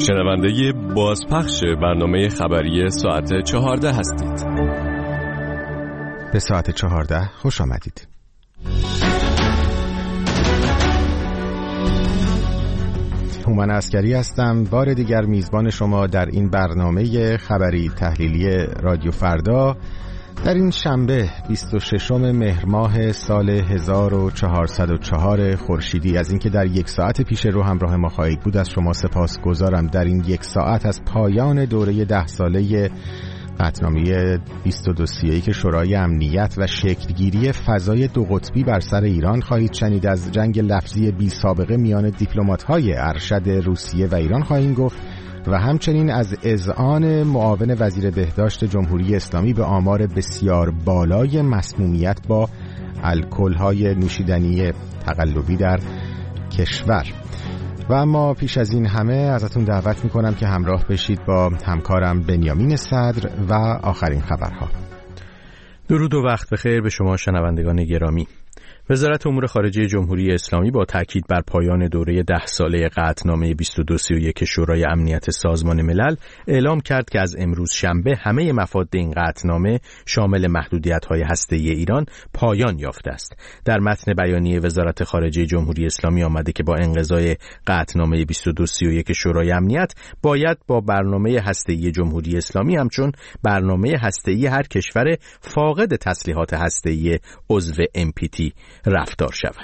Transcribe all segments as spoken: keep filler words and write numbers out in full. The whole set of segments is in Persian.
شنونده بازپخش برنامه خبری ساعت چهارده هستید. به ساعت چهارده خوش آمدید. هومن عسکری هستم، بار دیگر میزبان شما در این برنامه خبری تحلیلی رادیو فردا در این شنبه بیست و ششم مهر ماه سال هزار و چهارصد و چهار خورشیدی. از اینکه در یک ساعت پیش رو همراه ما خواهید بود از شما سپاسگزارم. در این یک ساعت از پایان دوره ده ساله قطعنامه بیست و دو سی و یک شورای امنیت و شکلگیری فضای دو قطبی بر سر ایران خواهید شنید. از جنگ لفظی بی سابقه میان دیپلمات‌های ارشد روسیه و ایران خواهیم گفت و همچنین از اذعان معاون وزیر بهداشت جمهوری اسلامی به آمار بسیار بالای مسمومیت با الکل‌های نوشیدنی تقلبی در کشور. و اما پیش از این همه ازتون دعوت میکنم که همراه بشید با همکارم بنیامین صدر و آخرین خبرها. درود و وقت بخیر به شما شنوندگان گرامی. وزارت امور خارجه جمهوری اسلامی با تاکید بر پایان دوره ده ساله قطعنامه بیست و دو سی و یک شورای امنیت سازمان ملل اعلام کرد که از امروز شنبه همه مفاد این قطعنامه شامل محدودیت‌های هسته‌ای ایران پایان یافته است. در متن بیانیه وزارت خارجه جمهوری اسلامی آمده که با انقضای قطعنامه بیست و دو سی و یک شورای امنیت باید با برنامه هسته‌ای جمهوری اسلامی همچون برنامه هسته‌ای هر کشور فاقد تسلیحات هسته‌ای عضو ام پی تی رفتار شود.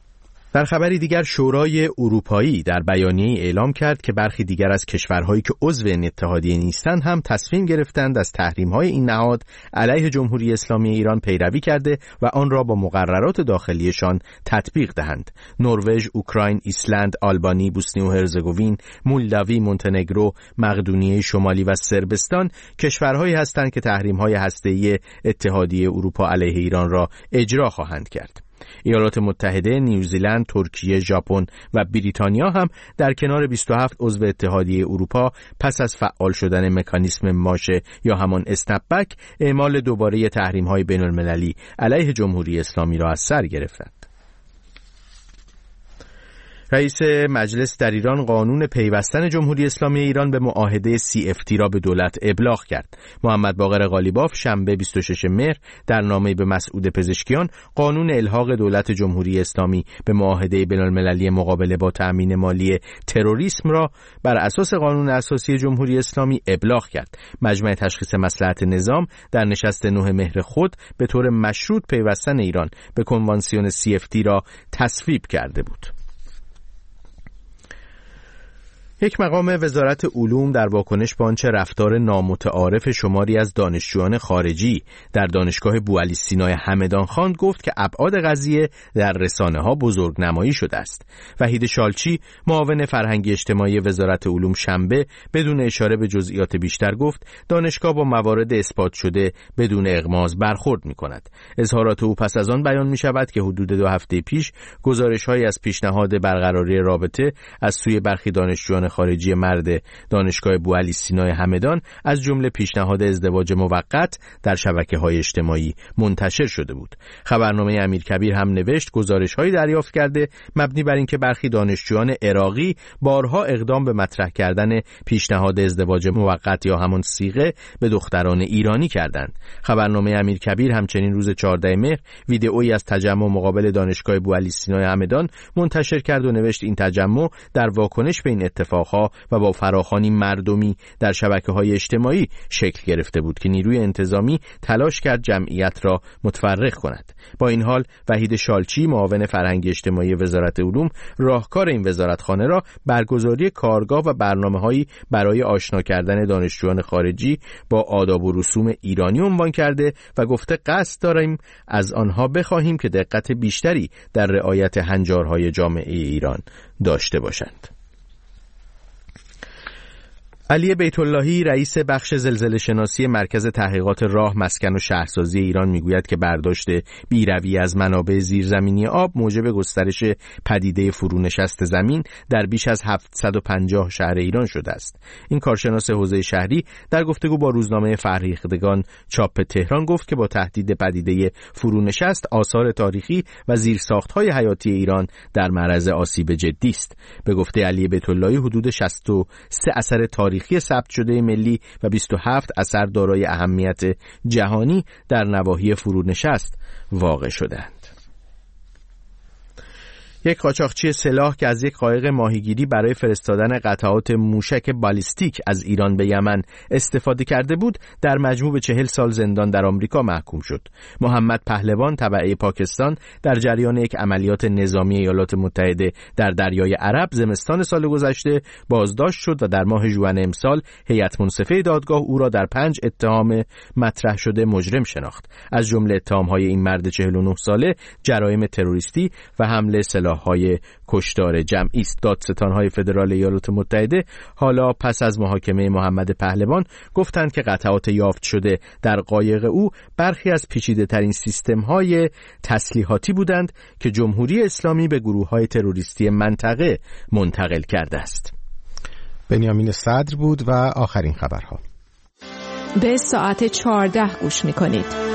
در خبری دیگر شورای اروپایی در بیانیه‌ای اعلام کرد که برخی دیگر از کشورهایی که عضو این اتحادیه نیستند هم تصمیم گرفتند از تحریم‌های این نهاد علیه جمهوری اسلامی ایران پیروی کرده و آن را با مقررات داخلیشان تطبیق دهند. نروژ، اوکراین، ایسلند، آلبانی، بوسنی و هرزگوین، مولداوی، مونتنگرو، مقدونیه شمالی و صربستان کشورهایی هستند که تحریم‌های هسته‌ای اتحادیه اروپا علیه ایران را اجرا خواهند کرد. ایالات متحده، نیوزیلند، ترکیه، ژاپن و بریتانیا هم در کنار بیست و هفت عضو اتحادیه اروپا پس از فعال شدن مکانیسم ماشه یا همان اسنپ بک اعمال دوباره تحریم‌های بین‌المللی علیه جمهوری اسلامی را از سر گرفتند. رئیس مجلس در ایران قانون پیوستن جمهوری اسلامی ایران به معاهده سی اف تی را به دولت ابلاغ کرد. محمد باقر قالیباف شنبه بیست و ششم مهر در نامه‌ای به مسعود پزشکیان قانون الحاق دولت جمهوری اسلامی به معاهده بین‌المللی مقابله با تأمین مالی تروریسم را بر اساس قانون اساسی جمهوری اسلامی ابلاغ کرد. مجمع تشخیص مصلحت نظام در نشست نه مهر خود به طور مشروط پیوستن ایران به کنوانسیون سی اف تی را تصویب کرده بود. یک مقام وزارت علوم در واکنش به آنچه رفتار نامتعارف شماری از دانشجویان خارجی در دانشگاه بوعلی سینای همدان خواند گفت که ابعاد قضیه در رسانه‌ها بزرگنمایی شده است. وحید شالچی معاون فرهنگی اجتماعی وزارت علوم شنبه بدون اشاره به جزئیات بیشتر گفت دانشگاه با موارد اثبات شده بدون اغماض برخورد می‌کند. اظهارات او پس از آن بیان می‌شود که حدود دو هفته پیش گزارش‌هایی از پیشنهاد برقراری رابطه از سوی برخی دانشجویان خارجی مرد دانشگاه بوعلی سینای همدان از جمله پیشنهاد ازدواج موقت در شبکه‌های اجتماعی منتشر شده بود. خبرنامه امیرکبیر هم نوشت گزارش‌هایی دریافت کرده مبنی بر اینکه برخی دانشجویان عراقی بارها اقدام به مطرح کردن پیشنهاد ازدواج موقت یا همان صیغه به دختران ایرانی کردند. خبرنامه امیرکبیر همچنین روز چهاردهم مهر ویدئویی از تجمع مقابل دانشگاه بوعلی سینای همدان منتشر کرد و نوشت این تجمع در واکنش به این اتفاق و با فراخوانی مردمی در شبکه‌های اجتماعی شکل گرفته بود که نیروی انتظامی تلاش کرد جمعیت را متفرق کند. با این حال وحید شالچی معاون فرهنگی اجتماعی وزارت علوم راهکار این وزارتخانه را برگزاری کارگاه و برنامه‌هایی برای آشنا کردن دانشجویان خارجی با آداب و رسوم ایرانی عنوان کرده و گفته قصد داریم از آنها بخواهیم که دقت بیشتری در رعایت هنجارهای جامعه ایران داشته باشند. علی بیت اللهی رئیس بخش زلزله شناسی مرکز تحقیقات راه، مسکن و شهرسازی ایران میگوید که برداشت بیروی از منابع زیرزمینی آب موجب گسترش پدیده فرونشست زمین در بیش از هفتصد و پنجاه شهر ایران شده است. این کارشناس حوزه شهری در گفتگو با روزنامه فرهیختگان چاپ تهران گفت که با تهدید پدیده فرونشست آثار تاریخی و زیرساخت‌های حیاتی ایران در معرض آسیب جدی است. به گفته علی بیت اللهی حدود شصت و سه اثر تاریخی ثبت شده ملی و بیست و هفت اثر دارای اهمیت جهانی در نواحی فرونشست واقع شدند. یک قاچاقچی سلاح که از یک قایق ماهیگیری برای فرستادن قطعات موشک بالیستیک از ایران به یمن استفاده کرده بود، در مجموع به چهل سال زندان در آمریکا محکوم شد. محمد پهلوان تبعه پاکستان در جریان یک عملیات نظامی ایالات متحده در دریای عرب زمستان سال گذشته بازداشت شد و در ماه ژوئن امسال هیئت منصفه دادگاه او را در پنج اتهام مطرح شده مجرم شناخت. از جمله اتهام‌های این مرد چهل و نه ساله جرایم تروریستی و حمله سلاح های کشتار جمعی است. دادستان‌های فدرال ایالات متحده حالا پس از محاکمه محمد پهلوان گفتند که قطعات یافت شده در قایق او برخی از پیچیده‌ترین سیستم‌های تسلیحاتی بودند که جمهوری اسلامی به گروه‌های تروریستی منطقه منتقل کرده است. بنیامین صدر بود و آخرین خبرها. به ساعت چهارده گوش می‌کنید.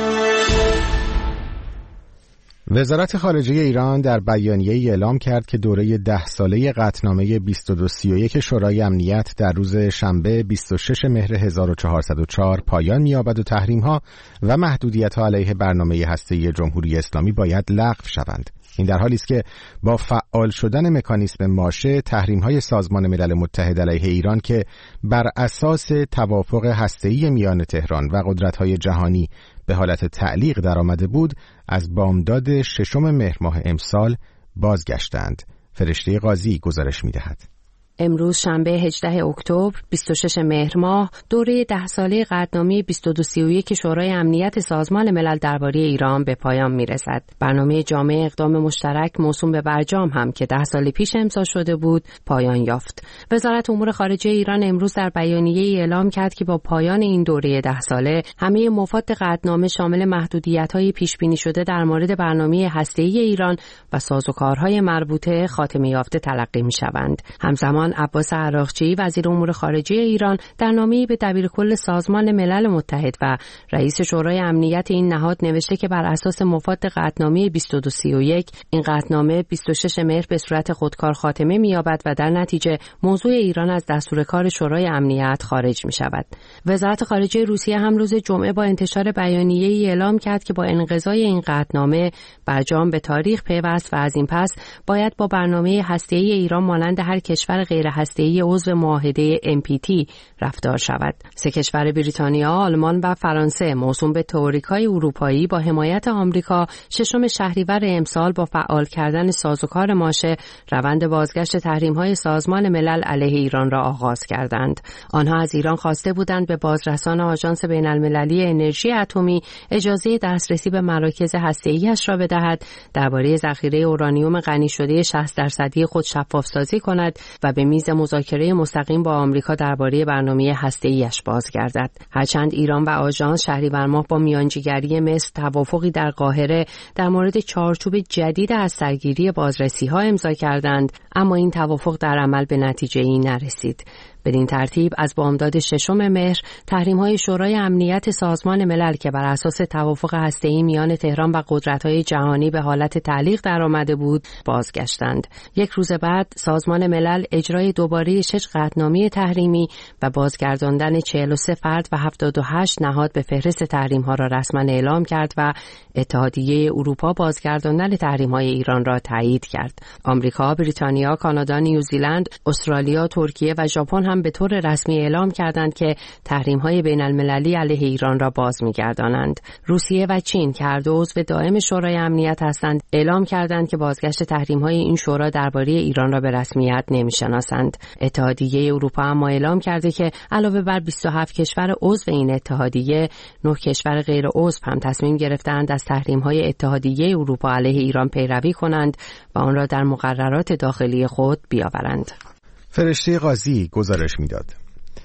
وزارت خارجه ایران در بیانیه‌ای اعلام کرد که دوره ده ساله قطعنامه بیست و دو سی و یک شورای امنیت در روز شنبه بیست و شش مهر هزار و چهارصد و چهار پایان می‌یابد و تحریم‌ها و محدودیت‌ها علیه برنامه هسته‌ای جمهوری اسلامی باید لغو شوند. این در حالی است که با فعال شدن مکانیسم ماشه، تحریم‌های سازمان ملل متحد علیه ایران که بر اساس توافق هسته‌ای میان تهران و قدرت‌های جهانی به حالت تعلیق درآمده بود، از بامداد ششم مهر ماه امسال بازگشتند. فرشته قاضی گزارش می‌دهد. امروز شنبه هجدهم اکتبر بیست و ششم مهر ماه دوره ده ساله قطعنامه بیست و دو سی و یک شورای امنیت سازمان ملل درباره ایران به پایان میرسد. برنامه جامع اقدام مشترک موسوم به برجام هم که ده سال پیش امضا شده بود پایان یافت. وزارت امور خارجه ایران امروز در بیانیه‌ای اعلام کرد که با پایان این دوره ده ساله همه مفاد قطعنامه شامل محدودیت‌های پیش بینی شده در مورد برنامه هسته‌ای ایران و سازوکارهای مربوطه خاتمه یافته تلقی می‌شوند. همزمان عباس عراقچی وزیر امور خارجه ایران در نامه‌ای به دبیرکل سازمان ملل متحد و رئیس شورای امنیت این نهاد نوشته که بر اساس مفاد قطعنامه بیست و دو سی و یک این قطعنامه بیست و ششم مهر به صورت خودکار خاتمه می‌یابد و در نتیجه موضوع ایران از دستور کار شورای امنیت خارج می‌شود. وزارت خارجه روسیه هم روز جمعه با انتشار بیانیه‌ای اعلام کرد که با انقضای این قطعنامه برجام به تاریخ پیوست و از این پس باید با برنامه هسته‌ای ایران مانند هر کشور غیر هسته‌ای عضو معاهده ام پی تی رفتار شود. سه کشور بریتانیا، آلمان و فرانسه موسوم به تئوریکای اروپایی با حمایت آمریکا ششم شهریور امسال با فعال کردن سازوکار ماشه روند بازگشت تحریم‌های سازمان ملل علیه ایران را آغاز کردند. آنها از ایران خواسته بودند به بازرسان آژانس بین‌المللی انرژی اتمی اجازه دسترسی به مراکز هسته‌ای‌اش را بدهد، درباره ذخیره اورانیوم غنی شده شصت درصدی خود شفاف‌سازی کند و به میز مذاکره مستقیم با آمریکا درباره برنامه هسته‌ای‌اش بازگردد. هرچند ایران و آژانس شهریور ماه با میانجیگری مصر توافقی در قاهره در مورد چارچوب جدید از سرگیری بازرسی‌ها امضا کردند، اما این توافق در عمل به نتیجه‌ای نرسید. بدین ترتیب از بامداد ششم مهر تحریم‌های شورای امنیت سازمان ملل که بر اساس توافق هسته‌ای میان تهران و قدرت‌های جهانی به حالت تعلیق درآمده بود بازگشتند. یک روز بعد سازمان ملل اجرای دوباره شش قطعنامه تحریمی و بازگرداندن چهل و سه فرد و هفتاد و هشت نهاد به فهرست تحریم‌ها را رسما اعلام کرد و اتحادیه اروپا بازگرداندن تحریم‌های ایران را تایید کرد. آمریکا، بریتانیا، کانادا، نیوزیلند، استرالیا، ترکیه و ژاپن هم به طور رسمی اعلام کردند که تحریم‌های بین‌المللی علیه ایران را باز می‌گردانند. روسیه و چین که هر دو عضو دائم شورای امنیت هستند، اعلام کردند که بازگشت تحریم‌های این شورا درباره ایران را به رسمیت نمی‌شناسند. اتحادیه اروپا هم اعلام کرده که علاوه بر بیست و هفت کشور عضو این اتحادیه، نه کشور غیر عضو هم تصمیم گرفتند از تحریم‌های اتحادیه اروپا علیه ایران پیروی کنند و آن را در مقررات داخلی خود بیاورند. فرشته قاضی گزارش میداد.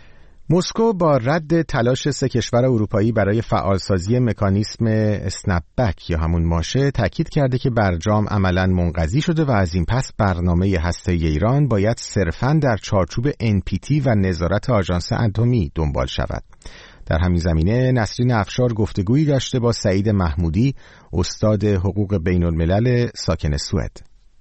مسکو با رد تلاش سه کشور اروپایی برای فعالسازی مکانیسم اسنپ بک یا همون ماشه تاکید کرده که برجام عملاً منقضی شده و از این پس برنامه هسته‌ای ایران باید صرفاً در چارچوب ان پی تی و نظارت آژانس اتمی دنبال شود. در همین زمینه نسرین افشار گفتگویی داشته با سعید محمودی، استاد حقوق بین‌الملل ساکن سوئد.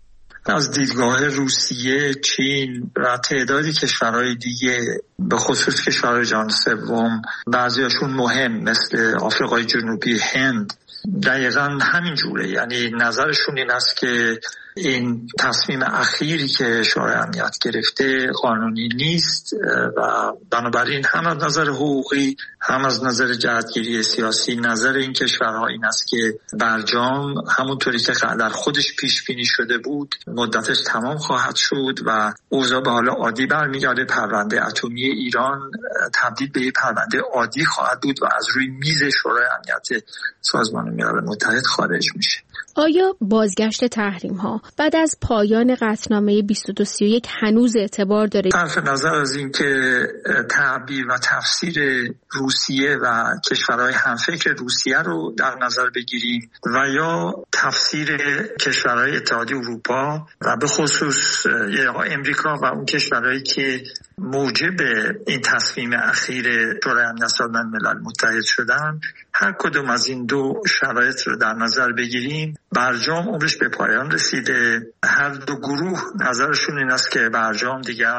از دیدگاه روسیه، چین و تعدادی کشورهای دیگه به خصوص کشورهای جهان سوم بعضیاشون مهم مثل آفریقای جنوبی، هند، دقیقا همین جوره. یعنی نظرشون این است که این تصمیم اخیری که شورای امنیت گرفته قانونی نیست و بنابراین هم از نظر حقوقی هم از نظر جهتگیری سیاسی نظر این کشورها این است که برجام همونطوری که در خودش پیش بینی شده بود مدتش تمام خواهد شد و اوضاع به حال عادی برمیگرده. پرونده اتمی ایران تبدیل به یک پرونده عادی خواهد بود و از روی میز شورای امنیت سازمان ملل متحد خارج میشه. آیا بازگشت تحریم ها بعد از پایان قطعنامه بیست و دو سی و یک هنوز اعتبار داره؟ صرف نظر از این که تعبیر و تفسیر روسیه و کشورهای همفکر روسیه رو در نظر بگیریم و یا تفسیر کشورهای اتحادیه اروپا و به خصوص امریکا و اون کشورهایی که موجب این تصمیم اخیر شورای امنیت سازمان ملل متحد شدن، هر کدوم از این دو شرایط رو در نظر بگیریم برجام عمرش به پایان رسیده. هر دو گروه نظرشون این است که برجام دیگر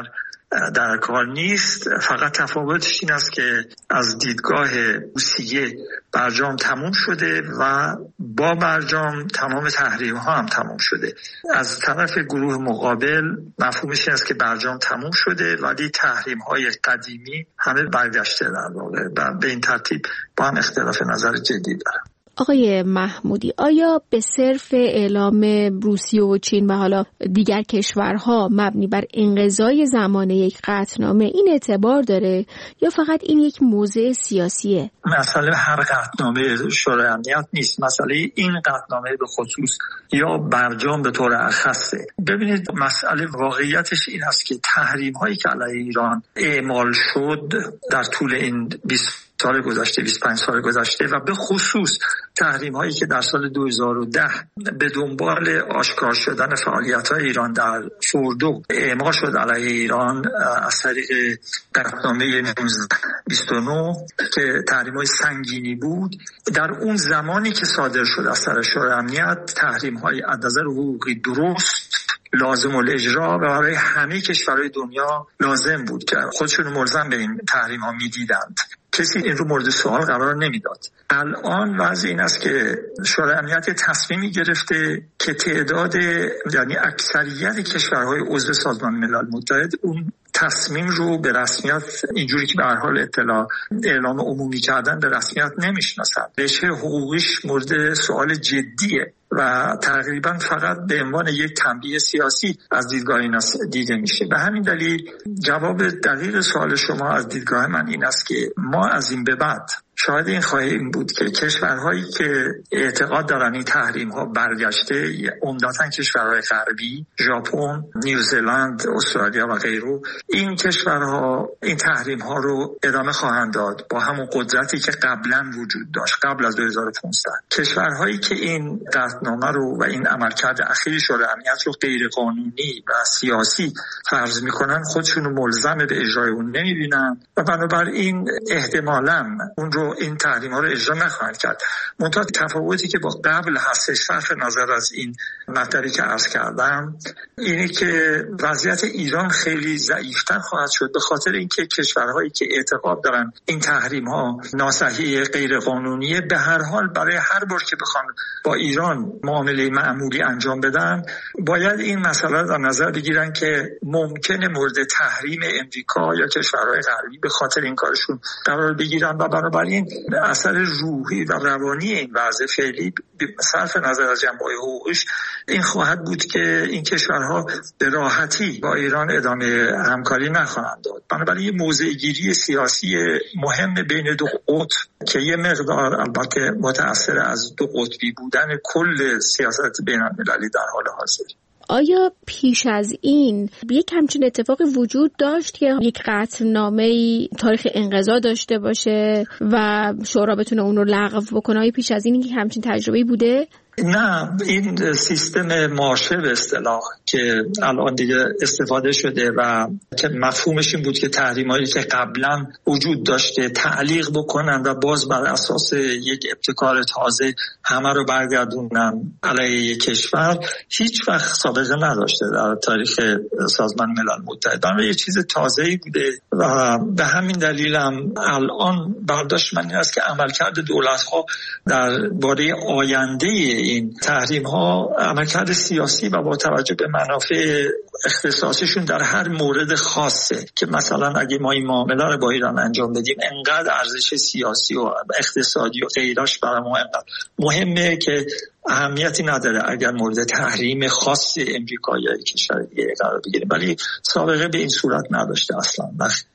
در کار نیست، فقط تفاوتش این است که از دیدگاه روسیه برجام تموم شده و با برجام تمام تحریم ها هم تموم شده. از طرف گروه مقابل مفهومش این است که برجام تموم شده ولی تحریم های قدیمی همه برگشته در واقع و به این ترتیب با هم اختلاف نظر جدی دارن. آقای محمودی، آیا به صرف اعلام روسیه و چین و حالا دیگر کشورها مبنی بر انقضای زمان یک قطعنامه این اعتبار داره یا فقط این یک موضع سیاسیه؟ مسئله هر قطعنامه شورای امنیت نیست، مسئله این قطعنامه به خصوص یا برجام به طور اخصه. ببینید مسئله واقعیتش این است که تحریم هایی که علیه ایران اعمال شد در طول این بیست سال گذشته، بیست و پنج سال گذشته و به خصوص تحریم هایی که در سال دو هزار و ده به دنبال آشکار شدن فعالیت های ایران در فوردو اعمال شد علیه ایران از طریق قطعنامه نوزده بیست و نه که تحریم های سنگینی بود، در اون زمانی که صادر شد از طرف شورای امنیت تحریم های از نظر حقوقی درست، لازم الاجرا و برای همه کشورهای دنیا لازم بود که خودشون ملزم به این تحریم ها میدیدند. کسی این رو مورد سوال قرار نمیداد. الان وضع این است که شورای امنیت تصمیمی گرفته که تعداد یعنی اکثریت کشورهای عضو سازمان ملل متحد اون تصمیم رو به رسمیت اینجوری که به هر حال اطلاع اعلام عمومی کردن به رسمیت نمیشناسن. رشته حقوقیش مورد سوال جدیه و تقریبا فقط به عنوان یک تنبیه سیاسی از دیدگاه این دیده میشه. به همین دلیل جواب دقیق سوال شما از دیدگاه من این است که ما از این به بعد شاید این خواهیم بود که کشورهایی که اعتقاد دارن این تحریم ها برگشته، عمدتاً کشورهای غربی، ژاپن، نیوزلند، استرالیا و غیره، این کشورها این تحریم ها رو ادامه خواهند داد با همون قدرتی که قبلا وجود داشت قبل از دو هزار و پانزده. کشورهایی که این قطعنامه رو و این عملکرد اخیر شورای امنیت رو غیر قانونی و سیاسی فرض میکنن خودشون رو ملزم به اجرای اون نمیبینن و بنابراین احتمالاً اون رو این تحریم ها رو اجرا نخواهند کرد. منتها تفاوتی که با قبل هستش صرف نظر از این مطلبی که عرض کردم اینه که وضعیت ایران خیلی ضعیفتر خواهد شد به خاطر اینکه کشورهایی که اعتقاد دارن این تحریم ها ناصحیح غیر قانونیه به هر حال برای هر بار که بخوان با ایران معامله معمولی انجام بدن باید این مسئله در نظر بگیرن که ممکنه مورد تحریم امریکا یا کشورهای غربی به خاطر این کارشون قرار بگیرن و بنابراین اثر روحی و روانی این وضع فعلی صرف نظر از جنبه حقوقیش این خواهد بود که این کشورها به راحتی با ایران ادامه همکاری نخواهند داد. بنابراین یه موضع گیری سیاسی مهم بین دو قطب که یه مقدار البته متأثر از دو قطبی بودن کل سیاست بین المللی در حال حاضر. آیا پیش از این یک همچین اتفاقی وجود داشت که یک قطعنامه‌ای تاریخ انقضا داشته باشه و شورا بتونه اون رو لغو بکنه؟ آیا پیش از این یک همچین تجربه‌ای بوده؟ نه، این سیستم مارشه به اصطلاح که الان دیگه استفاده شده و که مفهومش این بود که تحریمایی که قبلا وجود داشته تعلیق بکنن و باز بر اساس یک ابتکار تازه همه رو برگردونن علیه یک کشور، هیچ وقت سابقه نداشته در تاریخ سازمان ملل متحد. در یه چیز تازه‌ای بوده و به همین دلیلم الان برداشت من این است که عملکرد دولت‌ها درباره آینده این تحریم ها عملکرد سیاسی و با توجه به منافع اختصاصیشون در هر مورد خاصه که مثلا اگه ما این معامله رو با ایران انجام بدیم انقدر ارزش سیاسی و اقتصادی و غیراش برای ما انقدر مهمه که اهمیتی نداره اگر مورد تحریم خاص امریکا یا کشور دیگه قرار بگیریم، ولی سابقه به این صورت نداشته اصلا.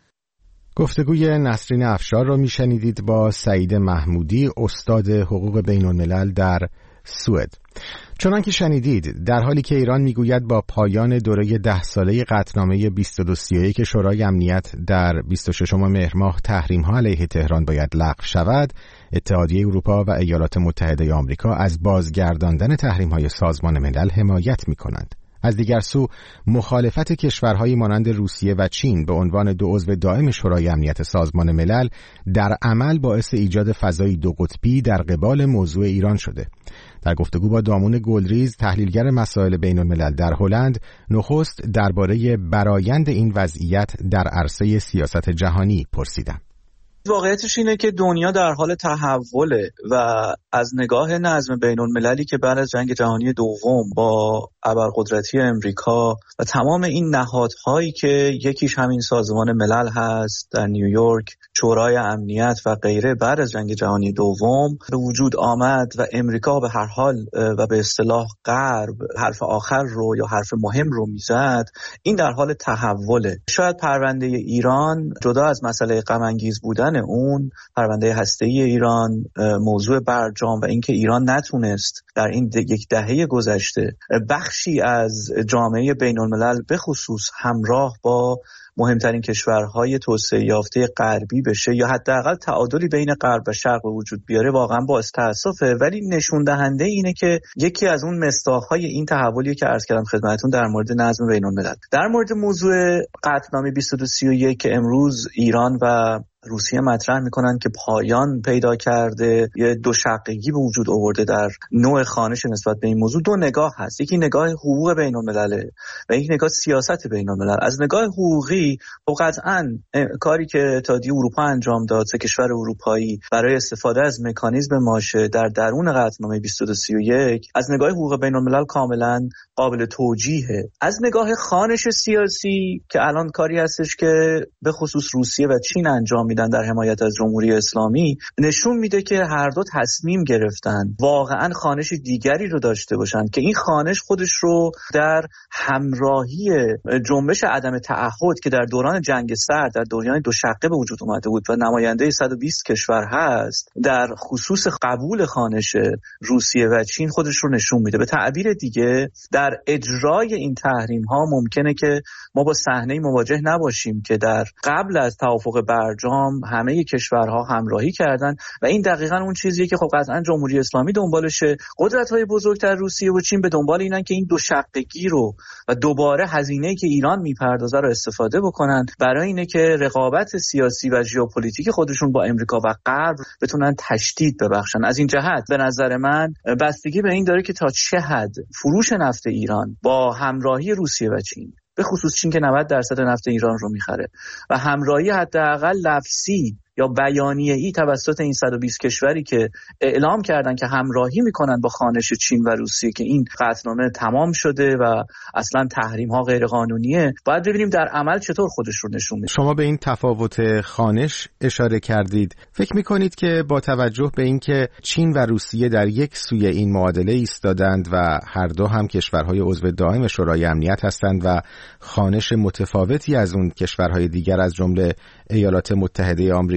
گفتگوی نسرین افشار رو میشنیدید با سعید محمودی، استاد حقوق بین الملل در سوئد. چنان که شنیدید، در حالی که ایران میگوید با پایان دوره ده ساله قطعنامه بیست و دو سی و یک شورای امنیت در بیست و ششم مهر ماه تحریم‌ها علیه تهران باید لغو شود، اتحادیه اروپا و ایالات متحده آمریکا از بازگرداندن تحریم‌های سازمان ملل حمایت می‌کنند. از دیگر سو، مخالفت کشورهایی مانند روسیه و چین به عنوان دو عضو دائم شورای امنیت سازمان ملل در عمل باعث ایجاد فضای دو قطبی در قبال موضوع ایران شده. در گفتگو با دامون گلریز، تحلیلگر مسائل بین الملل در هلند، نخست درباره برآیند این وضعیت در عرصه سیاست جهانی پرسیدم. واقعیتش اینه که دنیا در حال تحوله و از نگاه نظم بین المللی که بعد از جنگ جهانی دوم با ابرقدرتی امریکا و تمام این نهادهایی که یکیش همین سازمان ملل هست در نیویورک، شورای امنیت و غیره، بعد از جنگ جهانی دوم به وجود آمد و امریکا به هر حال و به اصطلاح غرب حرف آخر رو یا حرف مهم رو میزد، این در حال تحوله. شاید پرونده ایران جدا از مسئله غم انگیز بودن اون، پرونده هسته‌ای ایران، موضوع برجام و اینکه ایران نتونست در این یک دهه گذشته بخشی از جامعه بین الملل به خصوص همراه با مهمترین کشورهای توسعه یافته غربی بشه یا حداقل تعادلی بین غرب و شرق به وجود بیاره، واقعا باعث تأسفه. ولی نشون دهنده اینه که یکی از اون مصداق‌های این تحولی که عرض کردم خدمتتون در مورد نظم بین الملل، در مورد موضوع قطعنامه بیست و دو سی و یک که امروز ایران و روسیه مطرح میکنن که پایان پیدا کرده، یه دو شقگی به وجود آورده در نوع خوانش نسبت به این موضوع. دو نگاه هست، یکی نگاه حقوق بین الملله و یک نگاه سیاست بین الملل. از نگاه حقوقی خب قطعاً کاری که اتحادیه اروپا انجام داد، سه کشور اروپایی، برای استفاده از مکانیزم ماشه در درون قطعنامه بیست و دو سی و یک، از نگاه حقوق بین الملل کاملاً قابل توجیهه. از نگاه خوانش سیاسی که الان کاری هستش که به خصوص روسیه و چین انجام میدن در حمایت از جمهوری اسلامی، نشون میده که هر دو تصمیم گرفتن واقعا خوانش دیگری رو داشته باشن که این خوانش خودش رو در همراهی جنبش عدم تعهد که در دوران جنگ سرد در دوران دو شقه به وجود اومده بود و نماینده صد و بیست کشور هست، در خصوص قبول خوانش روسیه و چین خودش رو نشون میده. به تعبیر دیگه در اجرای این تحریم ها ممکنه که ما با صحنه مواجه نباشیم که در قبل از توافق برجام همه کشورها همراهی کردن و این دقیقاً اون چیزیه که خب قطعاً جمهوری اسلامی دنبالشه. قدرت‌های بزرگتر روسیه و چین به دنبال اینن که این دو شقگی رو و دوباره هزینه‌ای که ایران میپردازه رو استفاده بکنن برای اینه که رقابت سیاسی و ژئوپلیتیک خودشون با امریکا و غرب بتونن تشدید ببخشن. از این جهت به نظر من بستگی به این داره که تا چه حد فروش نفت ایران با همراهی روسیه و چین، به خصوص چین که نود درصد نفت ایران رو میخره، و همراهی حداقل لفظی یا بیانیه‌ای توسط این صد و بیست کشوری که اعلام کردن که همراهی میکنن با خوانش چین و روسیه که این قطعنامه تمام شده و اصلا تحریم ها غیر قانونیه، باید ببینیم در عمل چطور خودش رو نشون میده. شما به این تفاوت خوانش اشاره کردید. فکر میکنید که با توجه به اینکه چین و روسیه در یک سوی این معادله ایستادند و هر دو هم کشورهای عضو دائم شورای امنیت هستند و خوانش متفاوتی از اون کشورهای دیگر از جمله ایالات متحده آمریکا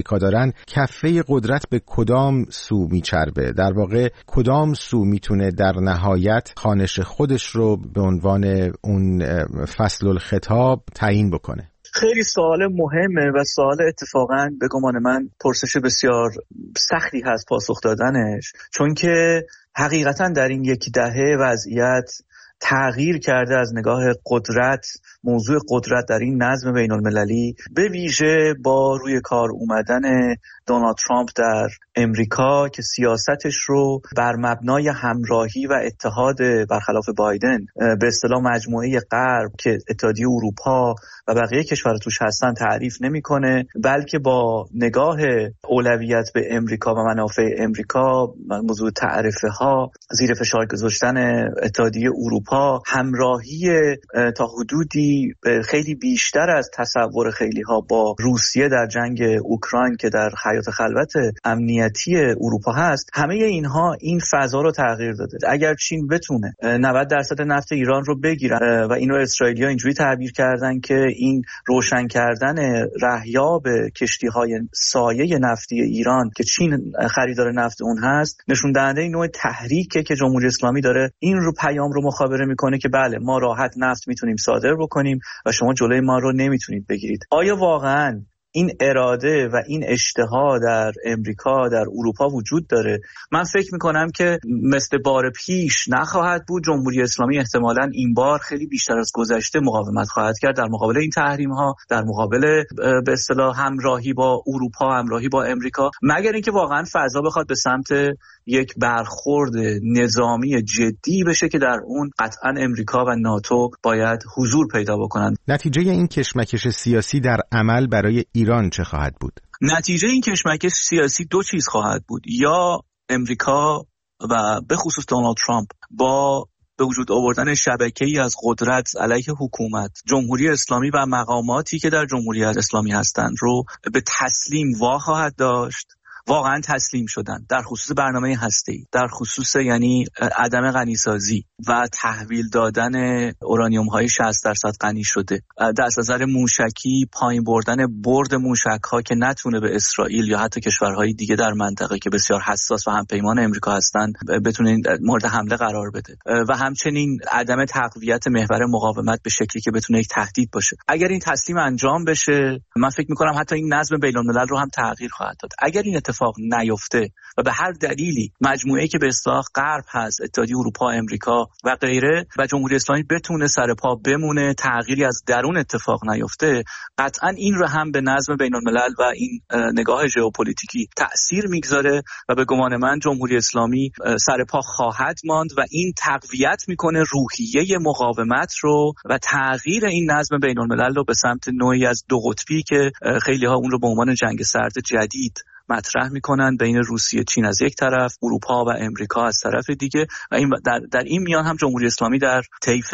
آمریکا دارن کفه قدرت به کدام سو میچربه؟ در واقع کدام سو میتونه در نهایت خوانش خودش رو به عنوان اون فصل الخطاب تعیین بکنه؟ خیلی سوال مهمه و سوال اتفاقاً به گمان من پرسش بسیار سختی هست پاسخ دادنش، چون که حقیقتاً در این یکی دهه وضعیت تغییر کرده از نگاه قدرت، موضوع قدرت در این نظم بین المللی، به ویژه با روی کار اومدن دونالد ترامپ در امریکا که سیاستش رو بر مبنای همراهی و اتحاد برخلاف بایدن به اصطلاح مجموعه غرب که اتحادیه اروپا و بقیه کشورها توش هستن تعریف نمیکنه، بلکه با نگاه اولویت به امریکا و منافع امریکا، موضوع تعرفه ها، زیر فشار گذاشتن اتحادیه اروپا، همراهی تا حدودی خیلی بیشتر از تصور خیلی ها با روسیه در جنگ اوکراین که در حیات خلوت امنیتی اروپا هست، همه اینها این فضا رو تغییر داده. اگر چین بتونه نود درصد نفت ایران رو بگیرن و اینو اسرائیلی‌ها اینجوری تعبیر کردن که این روشن کردن رهیاب کشتی‌های سایه نفتی ایران که چین خریدار نفت اون هست، نشون دهنده نوع تحریکه که جمهوری اسلامی داره این رو پیام رو مخابره میکنه که بله ما راحت نفت میتونیم صادر بکنیم و شما جلوی ما رو نمیتونید بگیرید. آیا واقعاً این اراده و این اشتها در امریکا، در اروپا وجود داره؟ من فکر میکنم که مثل بار پیش نخواهد بود. جمهوری اسلامی احتمالاً این بار خیلی بیشتر از گذشته مقاومت خواهد کرد در مقابل این تحریم ها، در مقابل به اصطلاح همراهی با اروپا، همراهی با امریکا، مگر اینکه واقعاً فضا بخواد به سمت یک برخورد نظامی جدی بشه که در اون قطعاً امریکا و ناتو باید حضور پیدا بکنند. نتیجه این کشمکش سیاسی در عمل برای ایران چه خواهد بود؟ نتیجه این کشمکش سیاسی دو چیز خواهد بود. یا امریکا و به خصوص دونالد ترامپ با به وجود آوردن شبکه‌ای از قدرت علیه حکومت، جمهوری اسلامی و مقاماتی که در جمهوری اسلامی هستند رو به تسلیم وا خواهد داشت. واقعا تسلیم شدن در خصوص برنامه هسته‌ای، در خصوص یعنی عدم غنیسازی و تحویل دادن اورانیوم های شصت درصد غنی شده، در نظر موشکی پایین بردن برد موشک ها که نتونه به اسرائیل یا حتی کشورهای دیگه در منطقه که بسیار حساس و همپیمان امریکا هستن بتونه مورد حمله قرار بده، و همچنین عدم تقویت محور مقاومت به شکلی که بتونه یک تهدید باشه. اگر این تسلیم انجام بشه، من فکر می‌کنم حتی این نظم بین‌الملل رو هم تغییر خواهد داد. اگر این اتفاق نیفته و به هر دلیلی مجموعه‌ای که به اصطلاح غرب هست، اتحادیه اروپا، امریکا و غیره، و جمهوری اسلامی بتونه سر پا بمونه، تغییری از درون اتفاق نیفته، قطعاً این رو هم به نظم بین‌الملل و این نگاه ژئوپلیتیکی تأثیر میگذاره و به گمان من جمهوری اسلامی سر پا خواهد ماند و این تقویت میکنه روحیه مقاومت رو و تغییر این نظم بین‌الملل رو به سمت نوعی از دو قطبی که خیلی ها اون رو به عنوان جنگ سرد جدید مطرح میکنن، بین روسیه چین از یک طرف، اروپا و امریکا از طرف دیگه، و این در, در این میان هم جمهوری اسلامی در طیف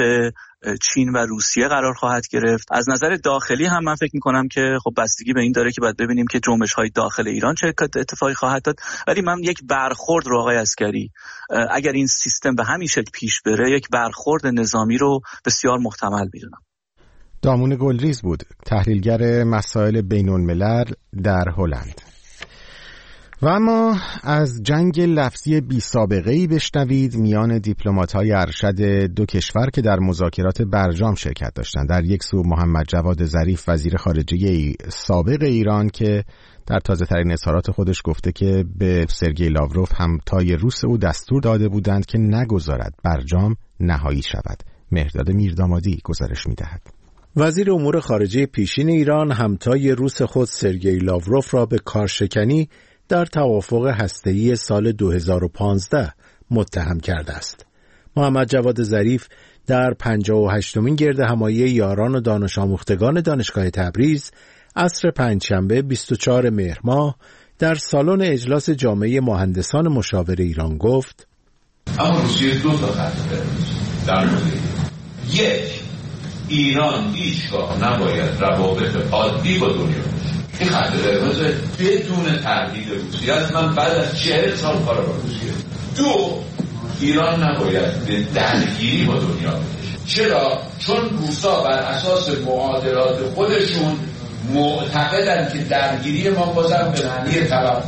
چین و روسیه قرار خواهد گرفت. از نظر داخلی هم من فکر میکنم که خب بستگی به این داره که باید ببینیم که جنبش های داخل ایران چه اتفاقی خواهد داد، ولی من یک برخورد رو آقای عسکری، اگر این سیستم به همین شکل پیش بره، یک برخورد نظامی رو بسیار محتمل میدونم. دامون گلریز بود، تحلیلگر مسائل بین الملل در هلند. و اما از جنگ لفظی بی سابقه‌ای بشنوید میان دیپلمات‌های ارشد دو کشور که در مذاکرات برجام شرکت داشتند. در یک سو محمد جواد ظریف وزیر خارجه سابق ایران که در تازه ترین اظهارات خودش گفته که به سرگئی لاوروف همتای روس او دستور داده بودند که نگذارد برجام نهایی شود. مهرداد میردامادی گزارش می‌دهد. وزیر امور خارجه پیشین ایران همتای روس خود سرگئی لاوروف را به کارشکنی در توافق هسته‌ای سال دو هزار و پانزده متهم کرده است. محمد جواد ظریف در پنجاه و هشتمین گرد همایی یاران و دانش آموختگان دانشگاه تبریز عصر پنجشنبه بیست و چهارم مهر ماه در سالن اجلاس جامعه مهندسان مشاور ایران گفت: اما روسیه دو تا خط در مورد یک، ایران هیچگاه نباید روابط عادی با دنیا باشه. این خط قرمز بدون تردید روسیه است. من بعد از چهل سال کار با روسیه. دو، ایران نباید به درگیری با دنیا بشه. چرا؟ چون روسا بر اساس معادلات خودشون معتقدن که درگیری ما بازم به معنی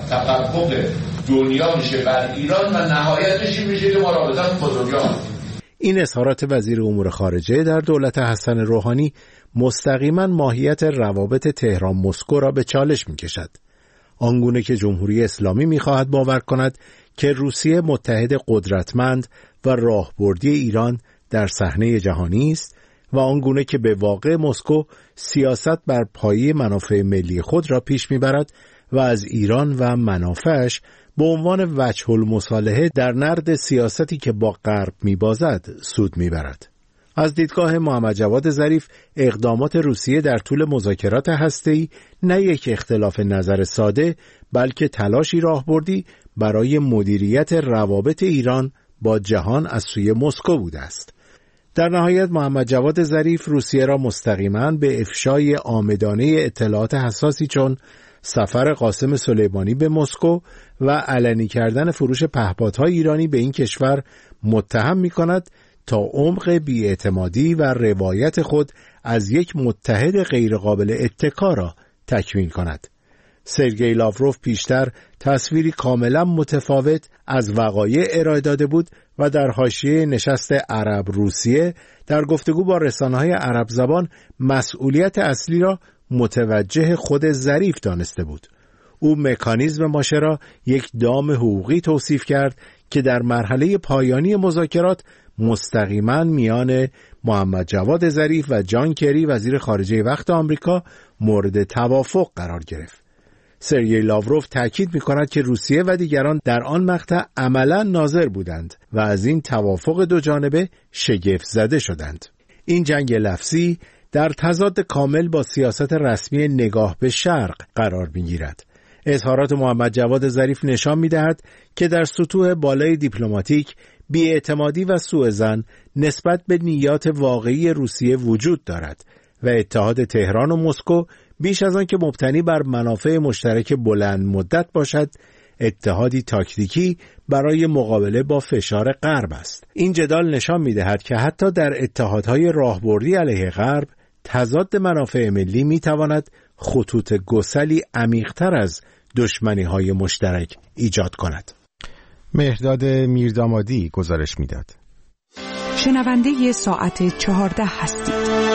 تفوق دنیا میشه بر ایران و نهایتش این میشه که ما رابطمون با دنیا. این اظهارات وزیر امور خارجه در دولت حسن روحانی مستقیما ماهیت روابط تهران مسکو را به چالش میکشد. آنگونه که جمهوری اسلامی میخواهد باور کند که روسیه متحد قدرتمند و راهبردی ایران در صحنه جهانی است و آنگونه که به واقع مسکو سیاست بر پایه منافع ملی خود را پیش میبرد و از ایران و منافعش به عنوان وجه المصالحه در نرد سیاستی که با غرب میبازد سود میبرد. از دیدگاه محمد جواد ظریف اقدامات روسیه در طول مذاکرات هسته‌ای نه یک اختلاف نظر ساده بلکه تلاشی راهبردی برای مدیریت روابط ایران با جهان از سوی مسکو بوده است. در نهایت محمد جواد ظریف روسیه را مستقیما به افشای عامدانه اطلاعات حساسی چون سفر قاسم سلیمانی به مسکو و علنی کردن فروش پهپادهای ایرانی به این کشور متهم می‌کند تا عمق بی‌اعتمادی و روایت خود از یک متحد غیرقابل اتکا را تکمیل کند. سرگئی لاوروف پیشتر تصویری کاملا متفاوت از وقایع ارائه داده بود و در حاشیه نشست عرب روسیه در گفتگو با رسانه‌های عرب زبان مسئولیت اصلی را متوجه خود ظریف دانسته بود. او مکانیزم ماشه را یک دام حقوقی توصیف کرد که در مرحله پایانی مذاکرات مستقیما میان محمد جواد ظریف و جان کری وزیر خارجه وقت آمریکا مورد توافق قرار گرفت. سرگئی لاوروف تاکید می‌کند که روسیه و دیگران در آن مقطع عملاً ناظر بودند و از این توافق دو جانبه شگفت زده شدند. این جنگ لفظی در تضاد کامل با سیاست رسمی نگاه به شرق قرار می‌گیرد. اظهارات محمد جواد ظریف نشان می‌دهد که در سطوح بالای دیپلماتیک بی‌اعتمادی و سوءظن نسبت به نیات واقعی روسیه وجود دارد و اتحاد تهران و مسکو بیش از آن که مبتنی بر منافع مشترک بلند مدت باشد، اتحادی تاکتیکی برای مقابله با فشار غرب است. این جدال نشان می‌دهد که حتی در اتحادهای راهبردی علیه غرب، تضاد منافع ملی می‌تواند خطوط گسلی عمیق‌تر از دشمنی‌های مشترک ایجاد کند. مهرداد میردامادی گزارش میداد. شنونده ساعت چهارده هستید.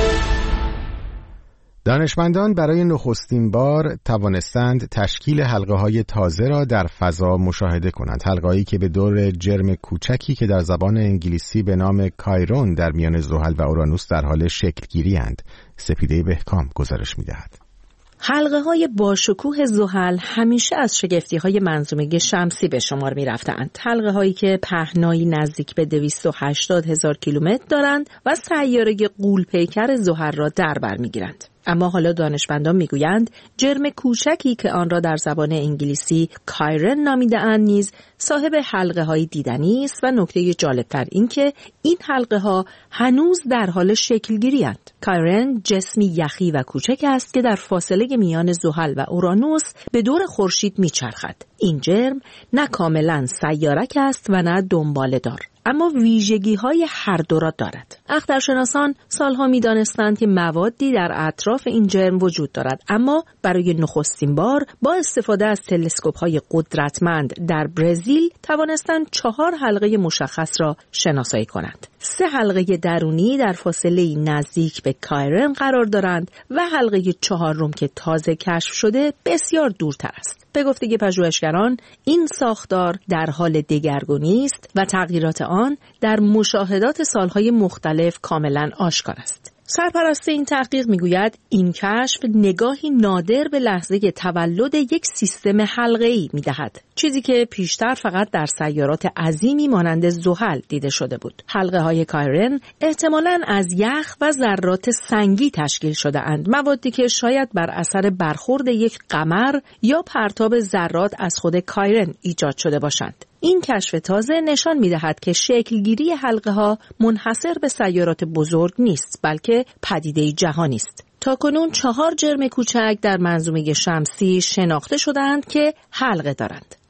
دانشمندان برای نخستین بار توانستند تشکیل حلقه‌های تازه را در فضا مشاهده کنند. حلقه‌هایی که به دور جرم کوچکی که در زبان انگلیسی به نام کایرون در میان زحل و اورانوس در حال شکل‌گیری اند. سپیده بهکام گزارش می‌دهد. حلقه‌های باشکوه زحل همیشه از شگفتی‌های منظومه شمسی به شمار می‌رفتند. حلقه‌هایی که پهنایی نزدیک به دویست و هشتاد هزار کیلومتر دارند و سیاره غول‌پیکر زحل را در بر می‌گیرند. اما حالا دانشمندان میگویند جرم کوچکی که آن را در زبان انگلیسی کایرن نامیده‌اند نیز صاحب حلقه‌های دیدنی است و نکته جالبتر این که این حلقه‌ها هنوز در حال شکل‌گیری اند. کایرن جسمی یخی و کوچک است که در فاصله میان زحل و اورانوس به دور خورشید میچرخد. این جرم نه کاملا سیارک است و نه دنباله‌دار، اما ویژگی‌های هر دو را دارد. اخترشناسان سالها می‌دانستند که موادی در اطراف این جرم وجود دارد، اما برای نخستین بار با استفاده از تلسکوپ‌های قدرتمند در برزیل توانستند چهار حلقه مشخص را شناسایی کنند. سه حلقه درونی در فاصله نزدیک به کایرن قرار دارند و حلقه چهارم که تازه کشف شده بسیار دورتر است. به گفته پژوهشگران این ساختار در حال دگرگونی است و تغییرات آن در مشاهدات سالهای مختلف کاملا آشکار است. سرپرست این تحقیق میگوید این کشف نگاهی نادر به لحظه تولد یک سیستم حلقه‌ای میدهد، چیزی که پیشتر فقط در سیارات عظیمی مانند زحل دیده شده بود. حلقه‌های کایرن احتمالاً از یخ و ذرات سنگی تشکیل شده اند، موادی که شاید بر اثر برخورد یک قمر یا پرتاب ذرات از خود کایرن ایجاد شده باشند. این کشف تازه نشان می‌دهد که شکلگیری حلقه‌ها منحصر به سیارات بزرگ نیست، بلکه پدیده جهانی است. تاکنون چهار جرم کوچک در منظومه شمسی شناخته شدند که حلقه دارند.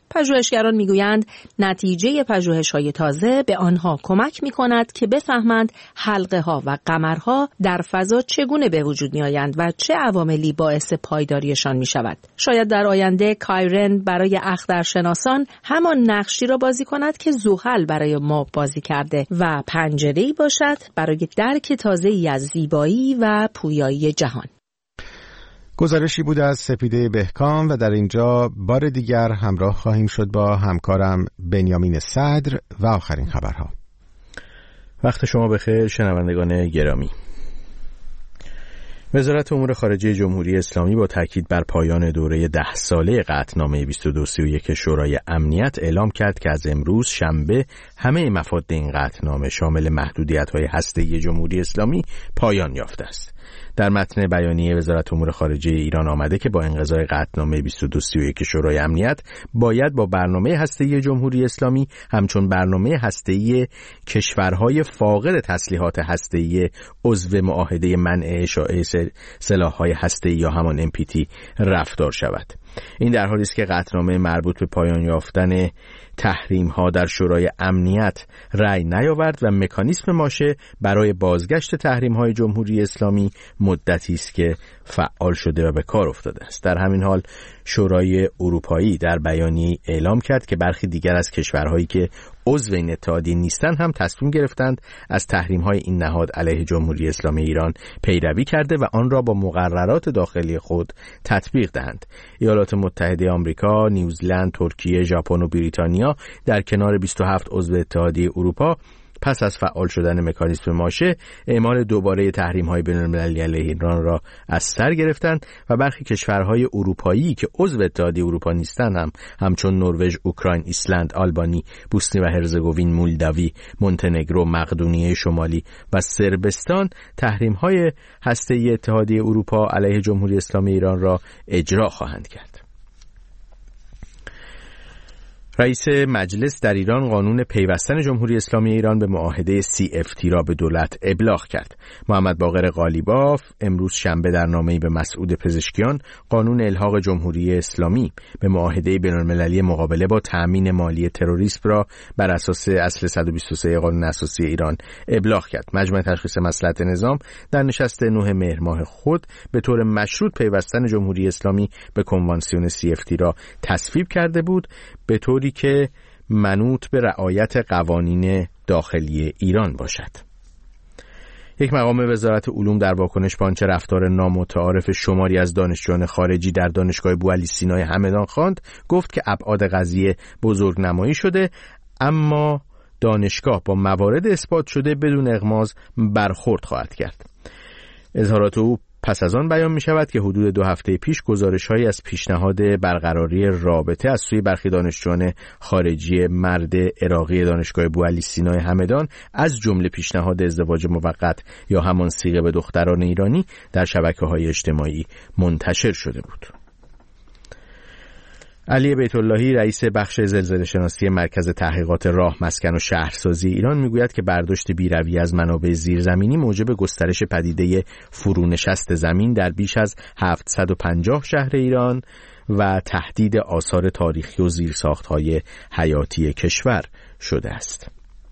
پژوهشگران میگویند نتیجه پژوهش‌های تازه به آنها کمک می‌کند که بفهمند حلقه‌ها و قمرها در فضا چگونه به وجود می‌آیند و چه عواملی باعث پایداریشان می‌شود. شاید در آینده کایرن برای اخترشناسان همان نقشی را بازی کند که زحل برای ما بازی کرده و پنجره‌ای باشد برای درک تازه‌ای از زیبایی و پویایی جهان. گزارشی بود از سپیده بهکام و در اینجا بار دیگر همراه خواهیم شد با همکارم بنیامین صدر و آخرین خبرها. وقت شما بخیر شنوندگان گرامی. وزارت امور خارجه جمهوری اسلامی با تاکید بر پایان دوره ده ساله قطعنامه بیست و دو سی و یک شورای امنیت اعلام کرد که از امروز شنبه همه مفاد این قطعنامه شامل محدودیت‌های هسته‌ای جمهوری اسلامی پایان یافته است. در متن بیانیه وزارت امور خارجه ایران آمده که با انقضای قطعنامه بیست و دو سی و یک شورای امنیت باید با برنامه هسته‌ای جمهوری اسلامی همچون برنامه هسته‌ای کشورهای فاقد تسلیحات هسته‌ای عضو معاهده منع اشاعه سلاح‌های هسته‌ای یا همان ام پی تی رفتار شود. این در حالی است که قطعنامه مربوط به پایان یافتن تحریم ها در شورای امنیت رأی نیاورد و مکانیسم ماشه برای بازگشت تحریم های جمهوری اسلامی مدتی است که فعال شده و به کار افتاده است. در همین حال شورای اروپایی در بیانیه اعلام کرد که برخی دیگر از کشورهایی که عضو این اتحادیه نیستند هم تصمیم گرفتند از تحریم‌های این نهاد علیه جمهوری اسلامی ایران پیروی کرده و آن را با مقررات داخلی خود تطبیق دهند. ایالات متحده آمریکا، نیوزلند، ترکیه، ژاپن و بریتانیا در کنار بیست و هفت عضو اتحادیه اروپا پس از فعال شدن مکانیسم ماشه اعمال دوباره تحریم‌های بین‌المللی علیه ایران را از سر گرفتند و برخی کشورهای اروپایی که عضو اتحادیه اروپا نیستند هم همچون نروژ، اوکراین، ایسلند، آلبانی، بوسنی و هرزگوین، مولداوی، مونتنگرو، مقدونیه شمالی و صربستان تحریم‌های هسته‌ای اتحادیه اروپا علیه جمهوری اسلامی ایران را اجرا خواهند کرد. رئیس مجلس در ایران قانون پیوستن جمهوری اسلامی ایران به معاهده سی اف تی را به دولت ابلاغ کرد. محمد باقر قالیباف امروز شنبه در نامه‌ای به مسعود پزشکیان قانون الحاق جمهوری اسلامی به معاهده بین‌المللی مقابله با تأمین مالی تروریسم را بر اساس اصل صد و بیست و سه قانون اساسی ایران ابلاغ کرد. مجمع تشخیص مصلحت نظام در نشست نه مهر ماه خود به طور مشروط پیوستن جمهوری اسلامی به کنوانسیون سی اف تی را تصویب کرده بود، به طوری که منوط به رعایت قوانین داخلی ایران باشد. یک مقام وزارت علوم در واکنش به آنچه رفتار نامتعارف شماری از دانشجویان خارجی در دانشگاه بوعلی سینای همدان خواند گفت که ابعاد قضیه بزرگنمایی شده، اما دانشگاه با موارد اثبات شده بدون اغماض برخورد خواهد کرد. اظهارات او پس از آن بیان می شود که حدود دو هفته پیش گزارش‌هایی از پیشنهاد برقراری رابطه از سوی برخی دانشجویان خارجی مرد عراقی دانشگاه بوعلی سینای همدان از جمله پیشنهاد ازدواج موقت یا همان صیغه به دختران ایرانی در شبکه‌های اجتماعی منتشر شده بود. علی بیت اللهی رئیس بخش زلزله شناسی مرکز تحقیقات راه، مسکن و شهرسازی ایران میگوید که برداشت بیروی از منابع زیرزمینی موجب گسترش پدیده فرونشست زمین در بیش از هفتصد و پنجاه شهر ایران و تهدید آثار تاریخی و زیرساخت‌های حیاتی کشور شده است.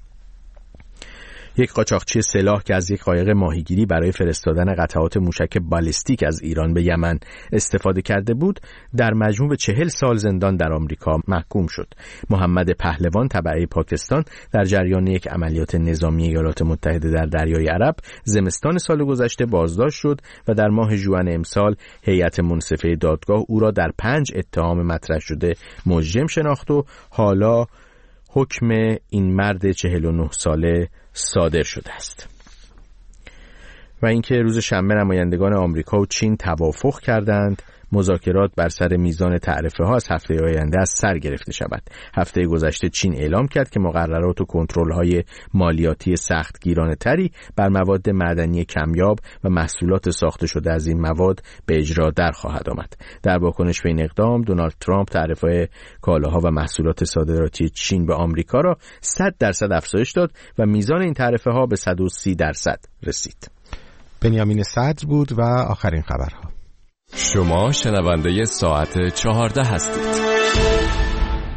یک قاچاقچی سلاح که از یک قایق ماهیگیری برای فرستادن قطعات موشک بالستیک از ایران به یمن استفاده کرده بود، در مجموع به چهل سال زندان در آمریکا محکوم شد. محمد پهلوان تبعه پاکستان در جریان یک عملیات نظامی ایالات متحده در دریای عرب زمستان سال گذشته بازداشت شد و در ماه ژوئن امسال هیئت منصفه دادگاه او را در پنج اتهام مطرح شده مجرم شناخت و حالا حکم این مرد چهل و نه ساله صادر شده است. و اینکه روز شنبه نمایندگان آمریکا و چین توافق کردند مذاکرات بر سر میزان تعرفه ها از هفته آینده از سر گرفته شود. هفته گذشته چین اعلام کرد که مقررات و کنترل های مالیاتی سختگیرانه تری بر مواد معدنی کمیاب و محصولات ساخته شده از این مواد به اجرا در خواهد آمد. در واکنش به این اقدام دونالد ترامپ تعرفه کالاها و محصولات صادراتی چین به آمریکا را صد درصد افزایش داد و میزان این تعرفه ها به صد و سی درصد رسید. بنیامین صدر بود و آخرین خبرها. شما شنونده ساعت چهارده هستید.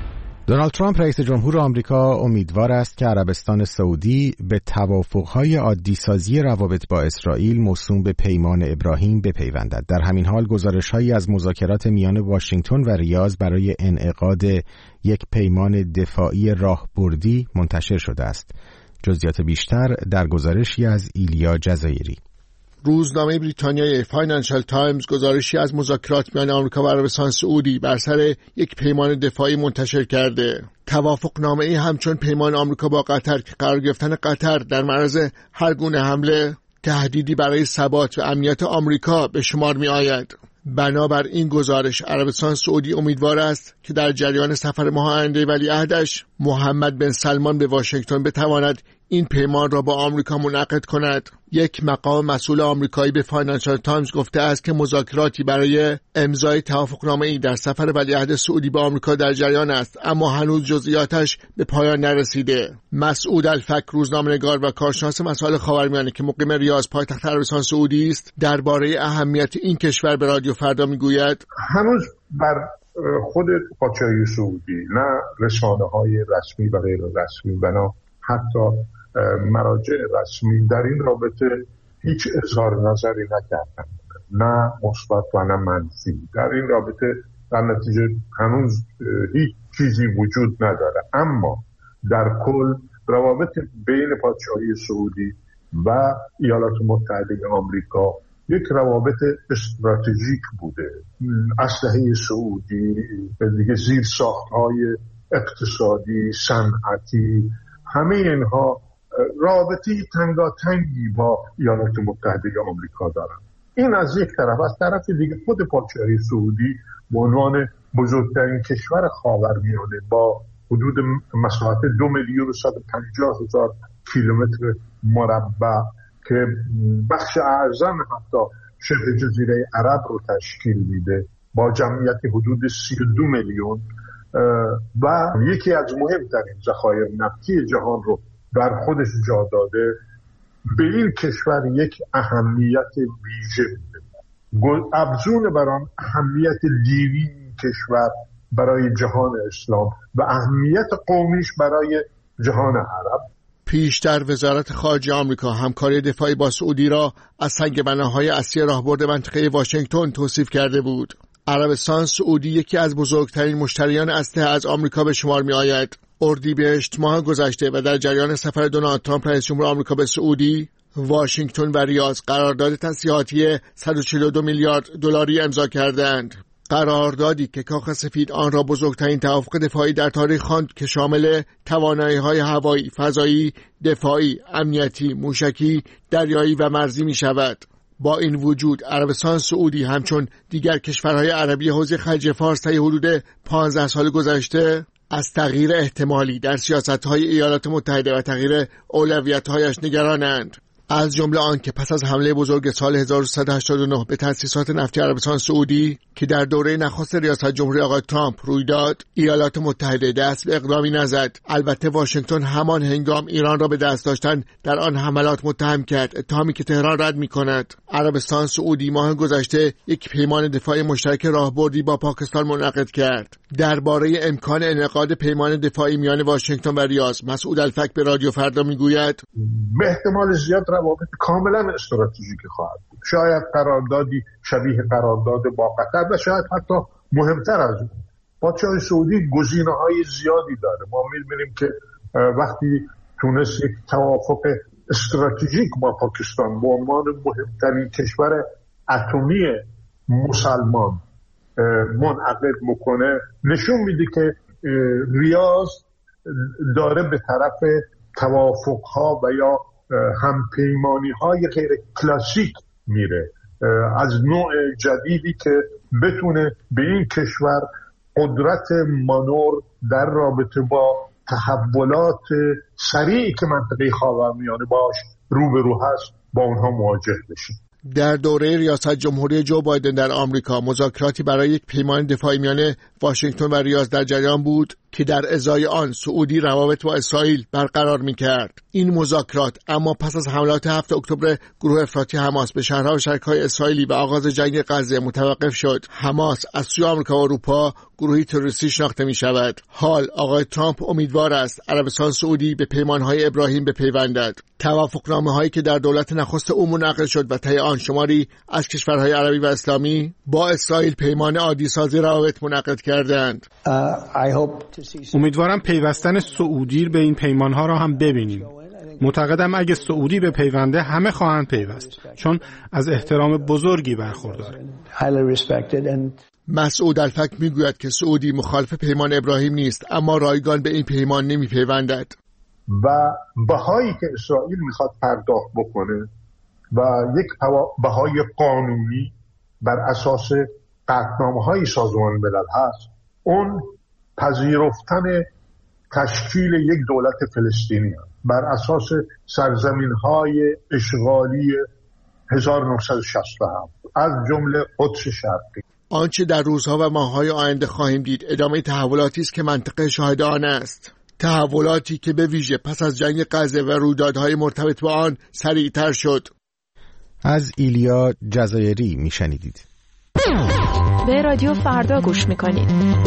دونالد ترامپ رئیس جمهور آمریکا امیدوار است که عربستان سعودی به توافق‌های عادی‌سازی روابط با اسرائیل موسوم به پیمان ابراهیم بپیوندد. در همین حال گزارش‌هایی از مذاکرات میان واشنگتن و ریاض برای انعقاد یک پیمان دفاعی راهبردی منتشر شده است. جزئیات بیشتر در گزارشی از ایلیا جزایری. روزنامه بریتانیای فاینانشال تایمز گزارشی از مذاکرات میان آمریکا و عربستان سعودی بر سر یک پیمان دفاعی منتشر کرده. توافقنامه‌ای همچون پیمان آمریکا با قطر که قرار گرفتن قطر در معرض هر گونه حمله تهدیدی برای ثبات و امنیت آمریکا به شمار می آید. بنابر این گزارش عربستان سعودی امیدوار است که در جریان سفر ماه آینده ولیعهدش محمد بن سلمان به واشنگتن بتواند این پیمان را با آمریکا منعقد کند. یک مقام مسئول آمریکایی به فاینانشال تایمز گفته است که مذاکراتی برای امضای توافقنامه‌ای در سفر ولیعهد سعودی به آمریکا در جریان است، اما هنوز جزئیاتش به پایان نرسیده. مسعود الفک، روزنامه‌نگار و کارشناس مسائل خاورمیانه که مقیم ریاض پایتخت عربستان سعودی است، درباره اهمیت این کشور به رادیو فردا میگوید: هنوز بر خود پادشاهی سعودی نه رسانه‌های رسمی و غیر رسمی و نه حتی مراجع رسمی در این رابطه هیچ اظهار نظری نکردن، نه مثبت و نه منفی. در این رابطه در نتیجه هنوز هیچ چیزی وجود نداره. اما در کل روابط بین پادشاهی سعودی و ایالات متحده آمریکا یک روابط استراتژیک بوده. اسلحه سعودی، دیگه زیر ساخت‌های اقتصادی، صنعتی، همه اینها رابطی تنگاتنگی با ایالات متحده آمریکا دارن. این از یک طرف. از طرف دیگه خود پادشاهی سعودی به عنوان بزرگترین کشور خاورمیانه با حدود مساحت دو میلیون و صد و پنجاه هزار کیلومتر مربع که بخش اعظم حتی شبه جزیره عرب رو تشکیل میده با جمعیت حدود سی و دو میلیون و یکی از مهمترین ذخایر نفتی جهان رو در خودش جا داده، به این کشور یک اهمیت ویژه میده. افزون بر آن اهمیت دینی کشور برای جهان اسلام و اهمیت قومیش برای جهان عرب. پیشتر وزارت خارجه آمریکا همکاری دفاعی با سعودی را از سنگ بناهای اصلی راهبرد منطقه واشنگتن توصیف کرده بود. عربستان سعودی یکی از بزرگترین مشتریان اسلحه از آمریکا به شمار می آید. اردیبهشت ماه گذشته و در جریان سفر دونالد ترامپ رئیس جمهور آمریکا به سعودی، واشنگتن و ریاض قرارداد تسلیحاتی صد و چهل و دو میلیارد دلاری امضا کردند. قراردادی که کاخ سفید آن را بزرگترین توافق دفاعی در تاریخ خواند که شامل توانایی‌های هوایی، فضایی، دفاعی، امنیتی، موشکی، دریایی و مرزی می شود. با این وجود عربستان سعودی همچون دیگر کشورهای عربی حوزه خلیج فارس طی حدود پانزده سال گذشته از تغییر احتمالی در سیاست‌های ایالات متحده و تغییر اولویت‌هایش نگرانند. از جمله آن که پس از حمله بزرگ سال هزار و سیصد و هشتاد و نه به تأسیسات نفتی عربستان سعودی که در دوره نخست ریاست جمهوری آقای ترامپ روی داد، ایالات متحده دست به اقدامی نزد. البته واشنگتن همان هنگام ایران را به دست داشتن در آن حملات متهم کرد، اتهامی که تهران رد می‌کند. عربستان سعودی ماه گذشته یک پیمان دفاعی مشترک راهبردی با پاکستان منعقد کرد. درباره امکان انعقاد پیمان دفاعی میان واشنگتن و ریاض، مسعود الفک به رادیو فردا میگوید: به احتمال زیاد روابط کاملا استراتژیک خواهد بود. شاید قراردادی شبیه قرارداد با قطر و شاید حتی مهمتر از اون. پادشاه سعودی گزینه‌های زیادی داره. ما می‌بینیم که وقتی تونست یک توافق استراتژیک با پاکستان به عنوان مهمترین کشور اتمی مسلمان منعقد بکنه، نشون میده که ریاض داره به طرف توافق‌ها و یا همپیمانی‌های غیر کلاسیک میره، از نوع جدیدی که بتونه به این کشور قدرت مانور در رابطه با تحولات سریعی که منطقه خاورمیانه باش روبرو هست با اونها مواجه بشه. در دوره ریاست جمهوری جو بایدن در آمریکا مذاکراتی برای یک پیمان دفاعی میان واشنگتن و ریاض در جریان بود که در ازای آن سعودی روابط با اسرائیل برقرار می‌کرد. این مذاکرات اما پس از حملات هفتم اکتبر گروه افراطی حماس به شهرها و شرکای اسرائیلی و آغاز جنگ غزه متوقف شد. حماس از سوی آمریکا و اروپا گروهی تروریستی شناخته می‌شود. حال آقای ترامپ امیدوار است عربستان سعودی به پیمان‌های ابراهیم بپیوندد. توافقنامه‌هایی که در دولت نخست او منعقد شد و طی آن شماری از کشورهای عربی و اسلامی با اسرائیل پیمان عادی سازی روابط منعقد کردند. امیدوارم پیوستن سعودی به این پیمان‌ها را هم ببینیم. معتقدم اگه سعودی به پیونده همه خواهند پیوست، چون از احترام بزرگی برخورداره. مسعود الفک میگوید که سعودی مخالف پیمان ابراهیم نیست، اما رایگان به این پیمان نمیپیوندد و بهایی که اسرائیل میخواد پرداخت بکنه و یک بهای قانونی بر اساس قطعنامه‌های سازمان ملل هست، اون پذیرفتن تشکیل یک دولت فلسطینی هست بر اساس سرزمین‌های اشغالی هزار و نهصد و شصت و هفت از جمله قدس شرقی. آنچه در روزها و ماه‌های آینده خواهیم دید ادامه تحولاتی است که منطقه شاهد آن است. تحولاتی که به ویژه پس از جنگ غزه و رویدادهای مرتبط با آن سریعتر شد. از ایلیا جزایری میشنیدید. به رادیو فردا گوش میکنید.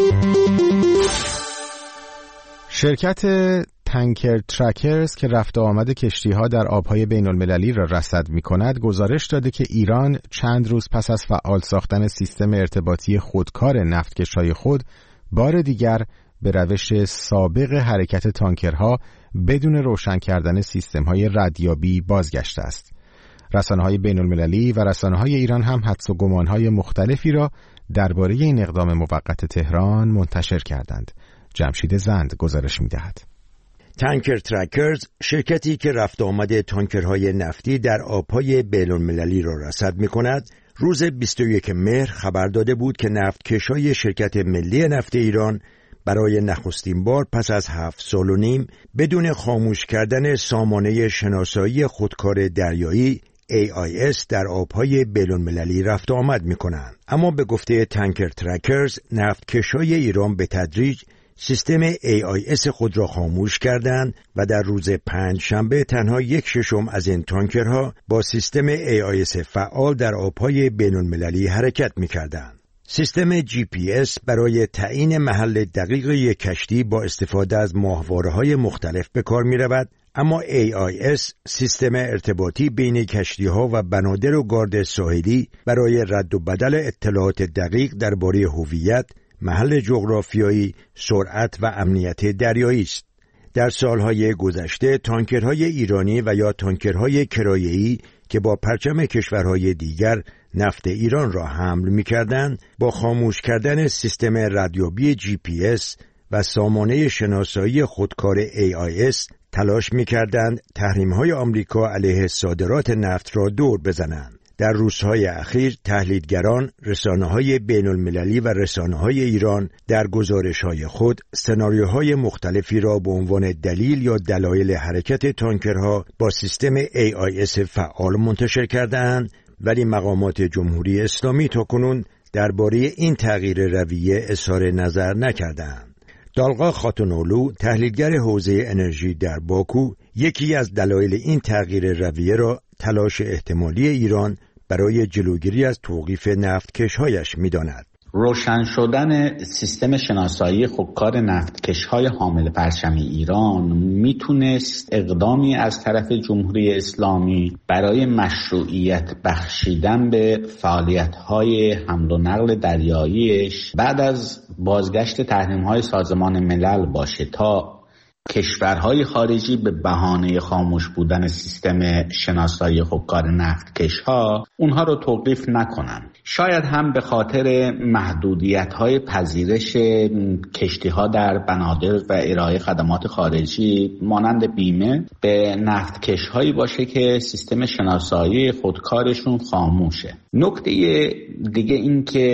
شرکت تانکر ترکرز که رفت و آمد کشتی‌ها در آب‌های بین‌المللی را رصد می‌کند گزارش داده که ایران چند روز پس از فعال ساختن سیستم ارتباطی خودکار نفتکش‌های خود بار دیگر به روش سابق حرکت تانکرها بدون روشن کردن سیستم‌های ردیابی بازگشته است. رسانه‌های بین‌المللی و رسانه‌های ایران هم حدس و گمان‌های مختلفی را درباره این اقدام موقت تهران منتشر کردند. جمشید زند گزارش می‌دهد. تانکر ترکرز شرکتی که رفت آمد تانکرهای نفتی در آب‌های بین‌المللی را رصد می‌کند، روز بیست و یکم مهر خبر داده بود که نفتکش‌های شرکت ملی نفت ایران برای نخستین بار پس از هفت سال و نیم بدون خاموش کردن سامانه شناسایی خودکار دریایی ای آی اس در آب‌های بین‌المللی رفت آمد می‌کنند. اما به گفته تانکر ترکرز، نفتکش‌های ایران به تدریج سیستم ای آی اس خود را خاموش کردند و در روز پنج شنبه تنها یک ششم از این تانکرها با سیستم ای آی اس فعال در آب‌های بین‌المللی حرکت می‌کردند. سیستم جی پی اس برای تعیین محل دقیق یک کشتی با استفاده از ماهواره‌های مختلف به کار می‌رود، اما ای آی اس سیستم ارتباطی بین کشتی‌ها و بنادر و گارد ساحلی برای رد و بدل اطلاعات دقیق درباره هویت، محل جغرافیایی، سرعت و امنیت دریایی است. در سالهای گذشته تانکرهای ایرانی و یا تانکرهای کرایه‌ای که با پرچم کشورهای دیگر نفت ایران را حمل می‌کردند، با خاموش کردن سیستم ردیابی جی پی اس و سامانه شناسایی خودکار ای آی اس تلاش می‌کردند تحریم‌های آمریکا علیه صادرات نفت را دور بزنند. در روزهای اخیر تحلیلگران، رسانه‌های بین‌المللی و رسانه‌های ایران در گزارش‌های خود سناریوهای مختلفی را به عنوان دلیل یا دلایل حرکت تانکرها با سیستم ای آی اس فعال منتشر کرده‌اند، ولی مقامات جمهوری اسلامی تاکنون درباره این تغییر رویه اظهار نظر نکردند. دالغا خاتونولو، تحلیلگر حوزه انرژی در باکو، یکی از دلایل این تغییر رویه را تلاش احتمالی ایران برای جلوگیری از توقیف نفتکش‌هایش می‌داند. روشن شدن سیستم شناسایی خودکار نفتکش‌های حامل پرچم ایران میتونست اقدامی از طرف جمهوری اسلامی برای مشروعیت بخشیدن به فعالیت‌های حمل و نقل دریاییش بعد از بازگشت تحریم‌های سازمان ملل باشه تا کشورهای خارجی به بهانه خاموش بودن سیستم شناسایی خودکار نفتکش‌ها اونها رو توقیف نکنن. شاید هم به خاطر محدودیت‌های پذیرش کشتی‌ها در بنادر و ارائه خدمات خارجی مانند بیمه به نفتکش‌هایی باشه که سیستم شناسایی خودکارشون خاموشه. نکته دیگه این که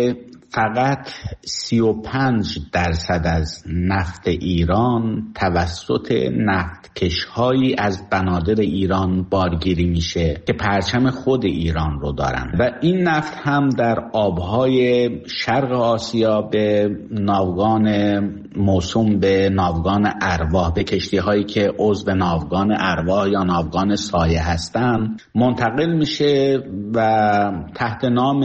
فقط سی و پنج درصد از نفت ایران توسط نفتکش‌هایی از بنادر ایران بارگیری میشه که پرچم خود ایران رو دارن و این نفت هم در آبهای شرق آسیا به ناوگان موسوم به ناوگان ارواح، به کشتی‌هایی که عضو ناوگان ارواح یا ناوگان سایه هستن منتقل میشه و تحت نام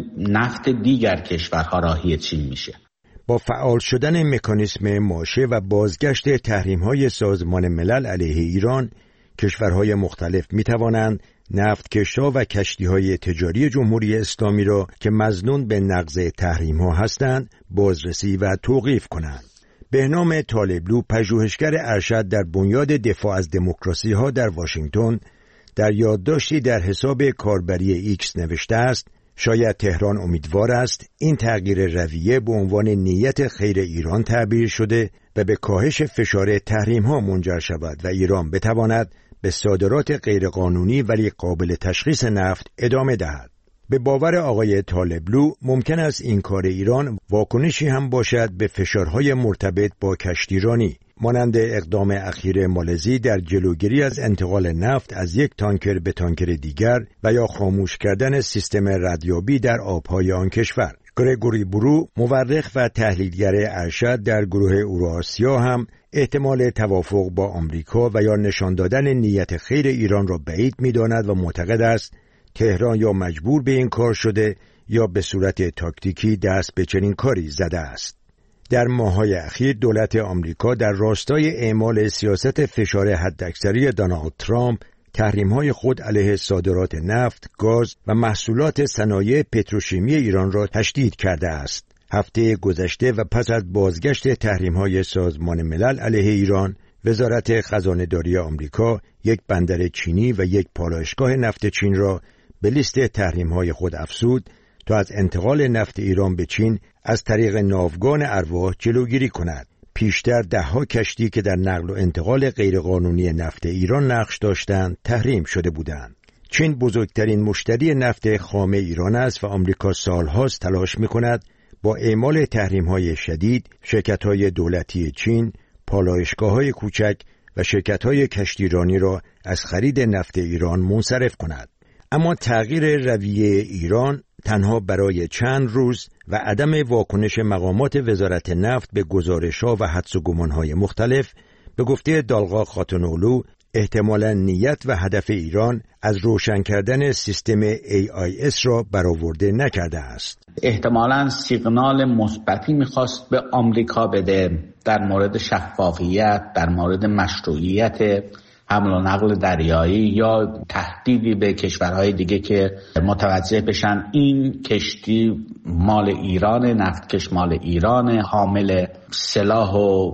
نفت دیگر کشورها راهی چین میشه. با فعال شدن مکانیسم ماشه و بازگشت تحریم‌های سازمان ملل علیه ایران، کشورهای مختلف می‌توانند نفتکش‌ها و کشتی‌های تجاری جمهوری اسلامی را که مظنون به نقض تحریم‌ها هستند بازرسی و توقیف کنند. بهنام طالبلو، پژوهشگر ارشد در بنیاد دفاع از دموکراسی‌ها در واشنگتن، در یادداشتی در حساب کاربری ایکس نوشته است: شاید تهران امیدوار است این تغییر رویه به عنوان نیت خیر ایران تعبیر شده و به کاهش فشار تحریم‌ها منجر شود و ایران بتواند به صادرات غیرقانونی ولی قابل تشخیص نفت ادامه دهد. به باور آقای طالبلو ممکن است این کار ایران واکنشی هم باشد به فشارهای مرتبط با کشتیرانی، مانند اقدام اخیر مالزی در جلوگیری از انتقال نفت از یک تانکر به تانکر دیگر و یا خاموش کردن سیستم ردیابی در آبهای آن کشور. گرگوری برو، مورخ و تحلیلگر ارشد در گروه اوراسیا، هم احتمال توافق با آمریکا و یا نشان دادن نیت خیر ایران را بعید می‌داند و معتقد است تهران یا مجبور به این کار شده یا به صورت تاکتیکی دست به چنین کاری زده است. در ماه‌های اخیر دولت آمریکا در راستای اعمال سیاست فشار حداکثری دونالد ترامپ تحریم‌های خود علیه صادرات نفت، گاز و محصولات صنایع پتروشیمی ایران را تشدید کرده است. هفته گذشته و پس از بازگشت تحریم‌های سازمان ملل علیه ایران، وزارت خزانه‌داری آمریکا یک بندر چینی و یک پالایشگاه نفت چین را به لیست تحریم‌های خود افزود تا از انتقال نفت ایران به چین از طریق ناوگان ارواح جلوگیری کند. پیشتر ده‌ها کشتی که در نقل و انتقال غیرقانونی نفت ایران نقش داشتند تحریم شده بودند. چین بزرگترین مشتری نفت خام ایران است و آمریکا سالهاست تلاش می‌کند با اعمال تحریم‌های شدید شرکت‌های دولتی چین، پالایشگاه‌های کوچک و شرکت‌های کشتیرانی را از خرید نفت ایران منصرف کند. اما تغییر رویه ایران تنها برای چند روز و عدم واکنش مقامات وزارت نفت به گزارش‌ها و حدس و گمان‌های مختلف، به گفته دالغا خاتونولو، احتمالاً نیت و هدف ایران از روشن کردن سیستم ای آی اس را برآورده نکرده است. احتمالاً سیگنال مثبتی می‌خواست به آمریکا بده در مورد شفافیت، در مورد مشروعیت حمل و نقل دریایی یا تهدیدی به کشورهای دیگه که متوجه بشن این کشتی مال ایران، نفتکش مال ایران، حامل سلاح و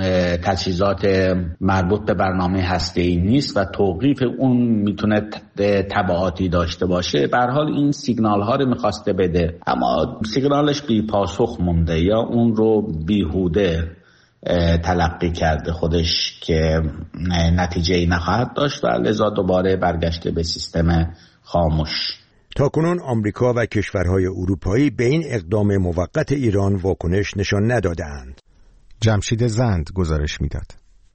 تجهیزات مربوط به برنامه هسته‌ای نیست و توقیف اون میتونه تبعاتی داشته باشه. به هر حال این سیگنال ها رو میخواسته بده، اما سیگنالش بی پاسخ مونده یا اون رو بیهوده تلقی کرده خودش که نتیجه‌ای نخواهد داشت و لذا دوباره برگشته به سیستم خاموش. تاکنون آمریکا و کشورهای اروپایی به این اقدام موقت ایران واکنش نشان ندادند. جمشید زند گزارش میداد.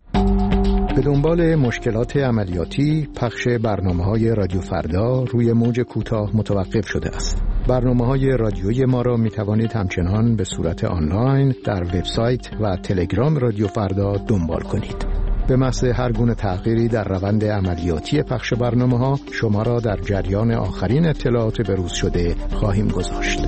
به دنبال مشکلات عملیاتی، پخش برنامه‌های رادیو فردا روی موج کوتاه متوقف شده است. برنامه‌های رادیویی ما را می‌توانید همچنان به صورت آنلاین در وبسایت و تلگرام رادیو فردا دنبال کنید. به محض هر گونه تغییری در روند عملیاتی پخش برنامه‌ها شما را در جریان آخرین اطلاعات بروز شده خواهیم گذاشت.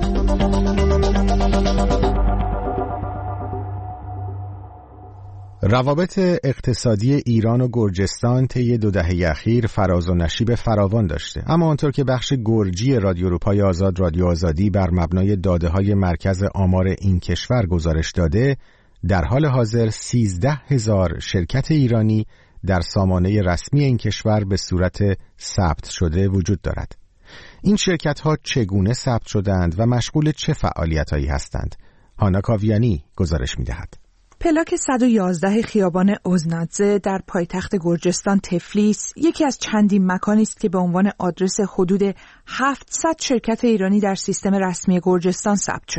روابط اقتصادی ایران و گرجستان طی دو دهه اخیر فراز و نشیب فراوان داشته، اما آنطور که بخش گرجی رادیو اروپای آزاد رادیو آزادی بر مبنای داده‌های مرکز آمار این کشور گزارش داده، در حال حاضر سیزده هزار شرکت ایرانی در سامانه رسمی این کشور به صورت ثبت شده وجود دارد. این شرکت‌ها چگونه ثبت شدند و مشغول چه فعالیت‌هایی هستند؟ هانا کاویانی گزارش می‌دهد. پلاک صد و یازده خیابان اوزنادزه در پایتخت گرجستان تفلیس یکی از چندین مکانی است که به عنوان آدرس حدود هفتصد شرکت ایرانی در سیستم رسمی گرجستان ثبت شده.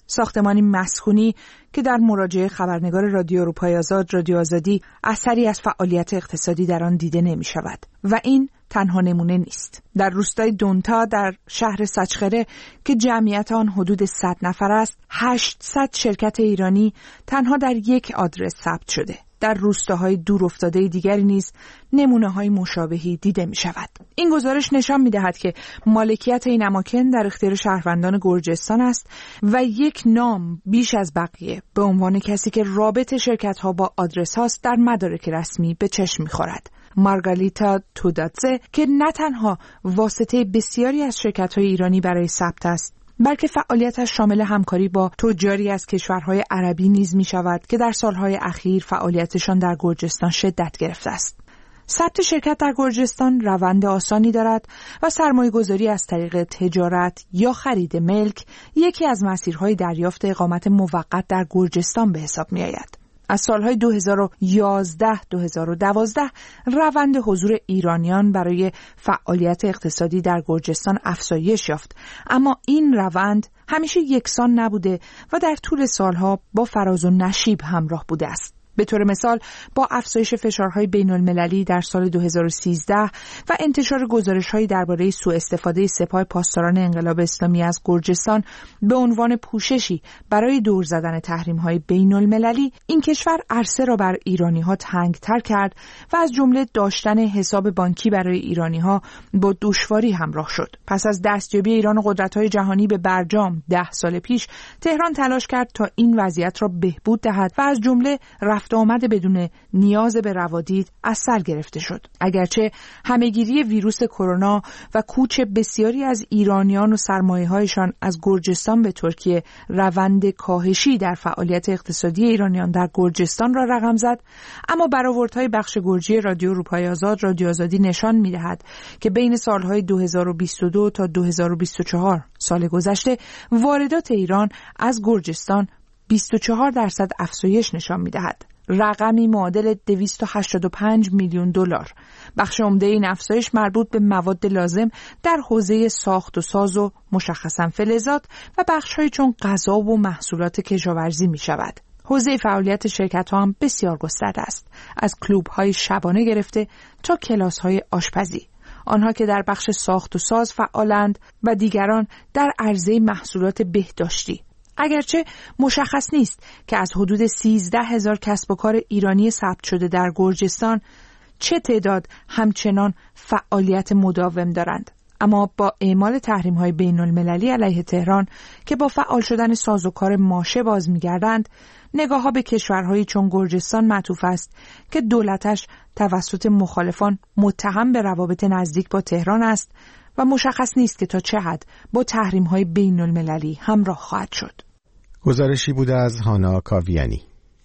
ساختمانی مسکونی که در مراجعه خبرنگار رادیو اروپای آزاد رادیو آزادی اثری از فعالیت اقتصادی در آن دیده نمی شود و این تنها نمونه نیست. در روستای دونتا در شهر سچخره که جمعیت آن حدود صد نفر است، هشتصد شرکت ایرانی تنها در یک آدرس ثبت شده. در روستاهای دور افتاده دیگری نیز نمونه‌های مشابهی دیده می شود. این گزارش نشان می دهد که مالکیت این اماکن در اختیار شهروندان گرجستان است و یک نام بیش از بقیه به عنوان کسی که رابط شرکت‌ها با آدرس هاست در مدارک رسمی به چشم می خورد. مارگاریتا توداتزه که نه تنها واسطه بسیاری از شرکت‌های ایرانی برای ثبت است، بلکه فعالیتش شامل همکاری با تجاری از کشورهای عربی نیز می شود که در سالهای اخیر فعالیتشان در گرجستان شدت گرفته است. ثبت شرکت در گرجستان روند آسانی دارد و سرمایه‌گذاری از طریق تجارت یا خرید ملک یکی از مسیرهای دریافت اقامت موقت در گرجستان به حساب می آید. از سالهای دو هزار و یازده تا دو هزار و دوازده روند حضور ایرانیان برای فعالیت اقتصادی در گرجستان افزایش یافت، اما این روند همیشه یکسان نبوده و در طول سالها با فراز و نشیب همراه بوده است. به طور مثال با افزایش فشارهای بین المللی در سال دو هزار و سیزده و انتشار گزارش‌هایی درباره سوء استفاده سپاه پاسداران انقلاب اسلامی از گرجستان به عنوان پوششی برای دور زدن تحریم‌های بین المللی، این کشور عرصه را بر ایرانی‌ها تنگ‌تر کرد و از جمله داشتن حساب بانکی برای ایرانی‌ها با دشواری همراه شد. پس از دستیابی ایران و قدرت‌های جهانی به برجام ده سال پیش، تهران تلاش کرد تا این وضعیت را بهبود دهد و از جمله رفت آمد بدون نیاز به روادید از سر گرفته شد. اگرچه همهگیری ویروس کرونا و کوچ بسیاری از ایرانیان و سرمایه‌هایشان از گرجستان به ترکیه روند کاهشی در فعالیت اقتصادی ایرانیان در گرجستان را رقم زد، اما برآوردهای بخش گرجی رادیو اروپای آزاد رادیو آزادی نشان می‌دهد که بین سالهای دو هزار و بیست و دو تا دو هزار و بیست و چهار سال گذشته واردات ایران از گرجستان بیست و چهار درصد افزایش نشان می‌دهد. رقمی معادل دویست و هشتاد و پنج میلیون دلار. بخش عمده این افزایش مربوط به مواد لازم در حوزه ساخت و ساز و مشخصاً فلزات و بخش‌های چون غذا و محصولات کشاورزی می‌شود. حوزه فعالیت شرکت‌ها هم بسیار گسترده است، از کلوب‌های شبانه گرفته تا کلاس‌های آشپزی. آنها که در بخش ساخت و ساز فعالند و دیگران در عرضه محصولات بهداشتی. اگرچه مشخص نیست که از حدود سیزده هزار کسب و کار ایرانی ثبت شده در گرجستان چه تعداد همچنان فعالیت مداوم دارند، اما با اعمال تحریم‌های بین المللی علیه تهران که با فعال شدن سازوکار ماشه باز می‌گردند، نگاه‌ها به کشورهایی چون گرجستان معطوف است که دولتش توسط مخالفان متهم به روابط نزدیک با تهران است و مشخص نیست که تا چه حد با تحریم‌های بین المللی همراه خواهد شد. گزارشی بوده از هانا کاویانی.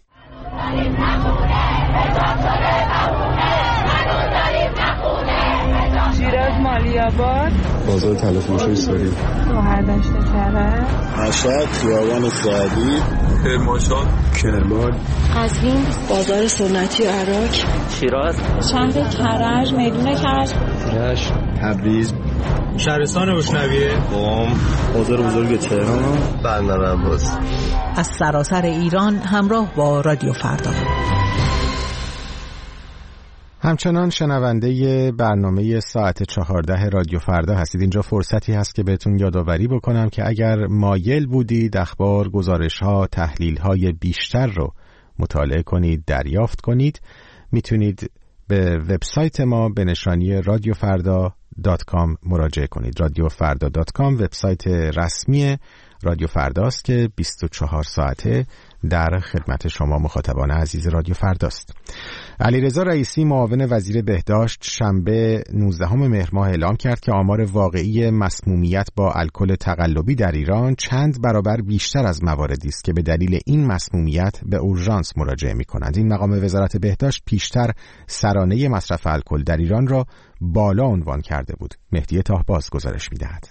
شیراز مالی‌آباد، بازار تلفروشی ساری، گوهردشت کرج، مشهد خیابان سعدی، کرمانشاه، کرمان، قزوین، بازار سنتی عراق، شیراز، شهر کرج، میدون کرج، رشت، تبریز، شهرستان روشنویه، قم، بازار بزرگ تهران، بندر عباس. از سراسر ایران همراه با رادیو فردا. همچنان شنونده برنامه ساعت چهارده رادیو فردا هستید. اینجا فرصتی هست که بهتون یادآوری بکنم که اگر مایل بودید اخبار، گزارش‌ها، تحلیل‌های بیشتر رو مطالعه کنید، دریافت کنید، میتونید به وبسایت ما به نشانی رادیو فردا دات کام مراجعه کنید. رادیو فردا دات کام وبسایت رسمی رادیو فرداست که بیست و چهار ساعته در خدمت شما مخاطبان عزیز رادیو فرداست. علیرضا رئیسی معاون وزیر بهداشت شنبه نوزدهم مهر ماه اعلام کرد که آمار واقعی مسمومیت با الکل تقلبی در ایران چند برابر بیشتر از مواردی است که به دلیل این مسمومیت به اورژانس مراجعه می‌کنند. این مقام وزارت بهداشت پیشتر سرانه مصرف الکل در ایران را بالا عنوان کرده بود. مهدی طاهباز گزارش می‌دهد.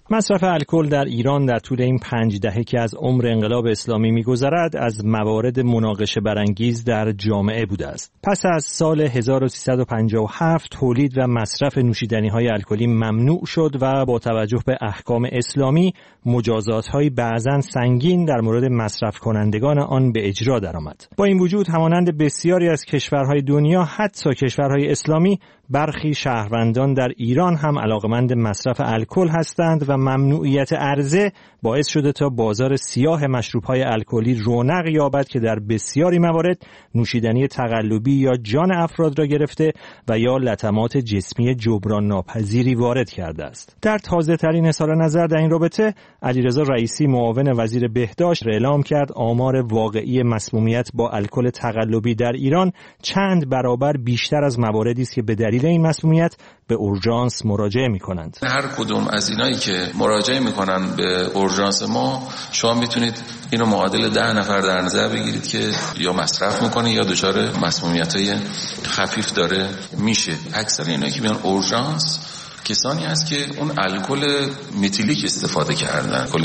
مصرف الکل در ایران در طول این پنج دهه که از عمر انقلاب اسلامی می‌گذرد از موارد مناقشه برانگیز در جامعه بوده است. پس از سال هزار و سیصد و پنجاه و هفت تولید و مصرف نوشیدنی‌های الکلی ممنوع شد و با توجه به احکام اسلامی مجازات‌های بعضاً سنگین در مورد مصرف کنندگان آن به اجرا درآمد. با این وجود همانند بسیاری از کشورهای دنیا، حتی کشورهای اسلامی، برخی شهروندان در ایران هم علاقمند مصرف الکل هستند و ممنوعیت عرضه باعث شده تا بازار سیاه مشروب‌های الکلی رونق یابد که در بسیاری موارد نوشیدنی تقلبی یا جان افراد را گرفته و یا لطمات جسمی جبران ناپذیری وارد کرده است. در تازه‌ترین اظهار نظر در این رابطه، علیرضا رئیسی معاون وزیر بهداشت اعلام کرد آمار واقعی مسمومیت با الکل تقلبی در ایران چند برابر بیشتر از مواردی است که به دلیل این مسمومیت به اورژانس مراجعه می‌کنند. هر کدوم از اینایی که مراجعه می‌کنن به اورژانس ما، شما میتونید اینو معادل ده نفر در نظر بگیرید که یا مصرف میکنه یا دچار مسمومیت‌های خفیف داره میشه. اکثر اینایی که میان اورژانس کسانی هست که اون الکل متیلیک استفاده کردن، الکل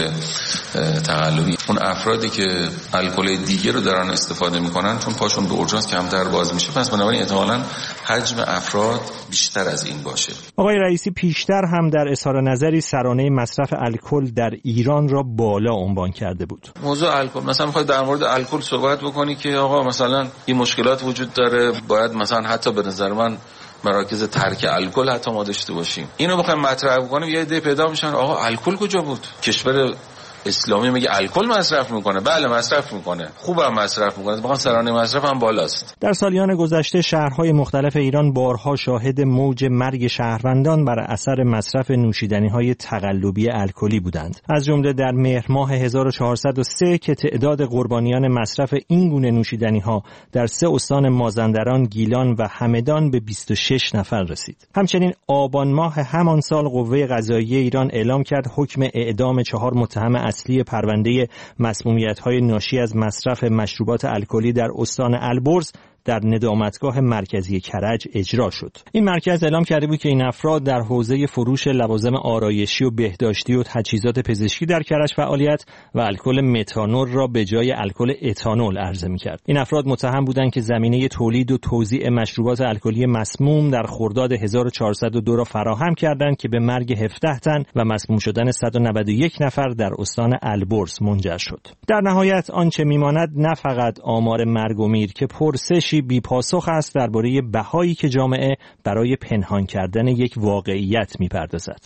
تقلبی. اون افرادی که الکل دیگه رو دارن استفاده میکنن چون پاشون به اورژانس کمتر باز میشه، پس بنابراین احتمالاً حجم افراد بیشتر از این باشه. آقای رئیسی پیشتر هم در اظهار نظری سرانه مصرف الکل در ایران را بالا عنوان کرده بود. موضوع الکل، مثلا میخواد در مورد الکل صحبت بکنی که آقا مثلا این مشکلات وجود داره، باید مثلا حتی به نظر من مراکز ترک الکل حتی ما داشته باشیم. اینو بخوایم مطرح بکنیم یه عده پیدا میشن آقا الکل کجا بود؟ کشور اسلامی میگه الکل مصرف میکنه. بله مصرف میکنه، خوبم مصرف میکنه، بخوام سرانه مصرف هم بالاست. در سالیان گذشته شهرهای مختلف ایران بارها شاهد موج مرگ شهروندان بر اثر مصرف نوشیدنی‌های تقلبی الکلی بودند. از جمله در مهر ماه هزار و چهارصد و سه که تعداد قربانیان مصرف این گونه نوشیدنی‌ها در سه استان مازندران، گیلان و همدان به بیست و شش نفر رسید. همچنین آبان ماه همان سال قوه قضاییه ایران اعلام کرد حکم اعدام چهار متهم اصلی پرونده مسمومیت‌های ناشی از مصرف مشروبات الکلی در استان البرز در ندامتگاه مرکزی کرج اجرا شد. این مرکز اعلام کرده بود که این افراد در حوزه فروش لوازم آرایشی و بهداشتی و تجهیزات پزشکی در کرج فعالیت و الکل متانول را به جای الکل اتانول عرضه می‌کرد. این افراد متهم بودند که زمینه تولید و توزیع مشروبات الکلی مسموم در خرداد هزار و چهارصد و دو را فراهم کردند که به مرگ هفده تن و مسموم شدن صد و نود و یک نفر در استان البرز منجر شد. در نهایت آنچه می‌ماند نه فقط آمار مرگ و میر که پرسشی بی پاسخ است درباره بهایی که جامعه برای پنهان کردن یک واقعیت می‌پردازد.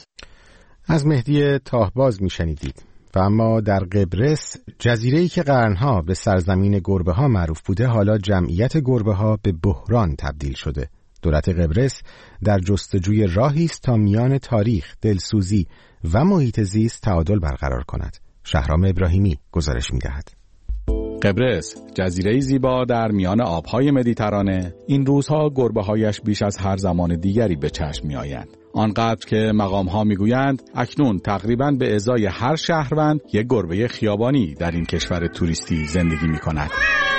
از مهدی تاهباز می‌شنیدید. و اما در قبرس، جزیره‌ای که قرنها به سرزمین گربه‌ها معروف بوده، حالا جمعیت گربه‌ها به بحران تبدیل شده. دولت قبرس در جستجوی راهی است تا میان تاریخ، دلسوزی و محیط زیست تعادل برقرار کند. شهرام ابراهیمی گزارش می‌دهد. قبرس، جزیره‌ای زیبا در میان آبهای مدیترانه، این روزها گربه‌هایش بیش از هر زمان دیگری به چشم می‌آیند. آنقدر که مقام‌ها می‌گویند اکنون تقریباً به ازای هر شهروند یک گربه خیابانی در این کشور توریستی زندگی می‌کند.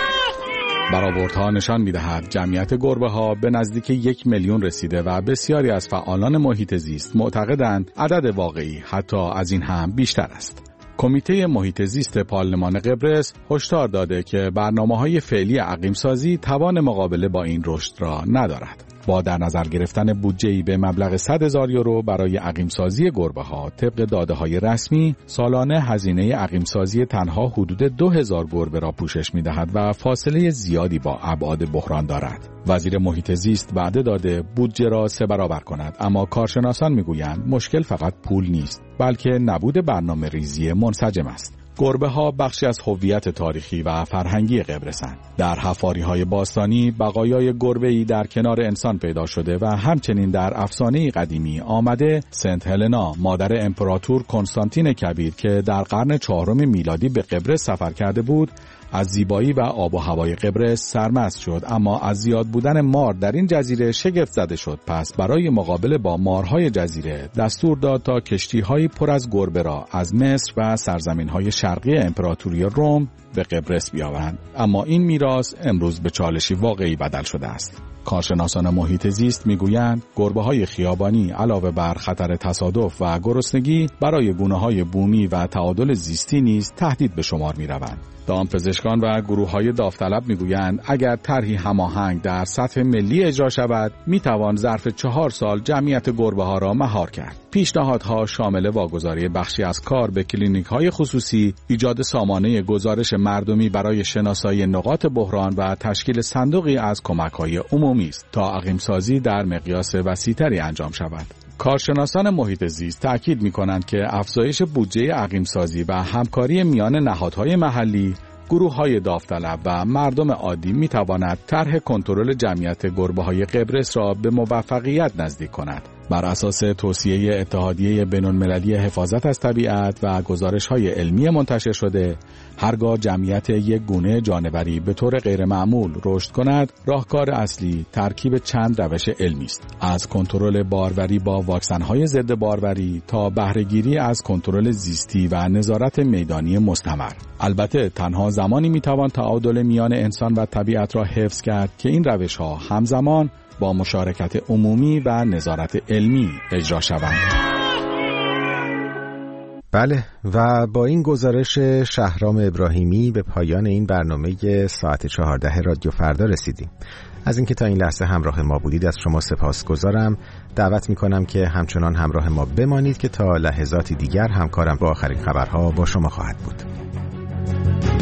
برآوردها نشان می‌دهد جمعیت گربه‌ها به نزدیک یک میلیون رسیده و بسیاری از فعالان محیط زیست معتقدند عدد واقعی حتی از این هم بیشتر است. کمیته محیط زیست پارلمان قبرس هشدار داده که برنامه‌های فعلی عقیم‌سازی توان مقابله با این رشد را ندارد. با در نظر گرفتن بودجه‌ای به مبلغ صد هزار یورو برای عقیم‌سازی گربه‌ها طبق داده‌های رسمی، سالانه هزینه عقیم‌سازی تنها حدود دو هزار گربه را پوشش می‌دهد و فاصله زیادی با ابعاد بحران دارد. وزیر محیط زیست وعده داده بودجه را سه برابر کند، اما کارشناسان می‌گویند مشکل فقط پول نیست، بلکه نبود برنامه ریزی منسجم است. گربه ها بخشی از هویت تاریخی و فرهنگی قبرسند. در حفاری‌های باستانی بقایای گربه‌ای در کنار انسان پیدا شده و همچنین در افسانه قدیمی آمده سنت هلنا، مادر امپراتور کنستانتین کبیر که در قرن چهارم میلادی به قبرس سفر کرده بود، از زیبایی و آب و هوای قبرس سرمست شد، اما از زیاد بودن مار در این جزیره شگفت زده شد. پس برای مقابله با مارهای جزیره دستور داد تا کشتی‌های پر از گربه را از مصر و سرزمین‌های شرقی شرقی امپراتوری روم به قبرس بیاورند، اما این میراث امروز به چالشی واقعی بدل شده است. کارشناسان محیط زیست میگویند گربه‌های خیابانی علاوه بر خطر تصادف و گرسنگی برای گونه‌های بومی و تعادل زیستی نیز تهدید به شمار می‌روند. دامپزشکان و گروه‌های داوطلب میگویند اگر طرحی هماهنگ در سطح ملی اجرا شود میتوان ظرف چهار سال جمعیت گربه‌ها را مهار کرد. پیشنهادها شامل واگذاری بخشی از کار به کلینیک‌های خصوصی، ایجاد سامانه گزارش مردمی برای شناسایی نقاط بحران و تشکیل صندوقی از کمک‌های عمومی است تا عقیم‌سازی در مقیاس وسیع‌تری انجام شود. کارشناسان محیط زیست تأکید می‌کنند که افزایش بودجه عقیم‌سازی و همکاری میان نهادهای محلی، گروه‌های داوطلب و مردم عادی می‌تواند طرح کنترل جمعیت گربه‌های قبرس را به موفقیت نزدیک کند. بر اساس توصیه اتحادیه بین‌المللی حفاظت از طبیعت و گزارش‌های علمی منتشر شده، هرگاه جمعیت یک گونه جانوری به طور غیرمعمول رشد کند، راهکار اصلی ترکیب چند روش علمی است: از کنترل باروری با واکسن‌های ضد باروری تا بهره‌گیری از کنترل زیستی و نظارت میدانی مستمر. البته تنها زمانی میتوان تعادل میان انسان و طبیعت را حفظ کرد که این روش‌ها همزمان با مشارکت عمومی و نظارت علمی اجرا شوند. بله، و با این گزارش شهرام ابراهیمی به پایان این برنامه ساعت چهارده رادیو فردا رسیدیم. از اینکه تا این لحظه همراه ما بودید از شما سپاسگزارم. دعوت میکنم که همچنان همراه ما بمانید که تا لحظاتی دیگر همکارم با آخرین خبرها با شما خواهد بود.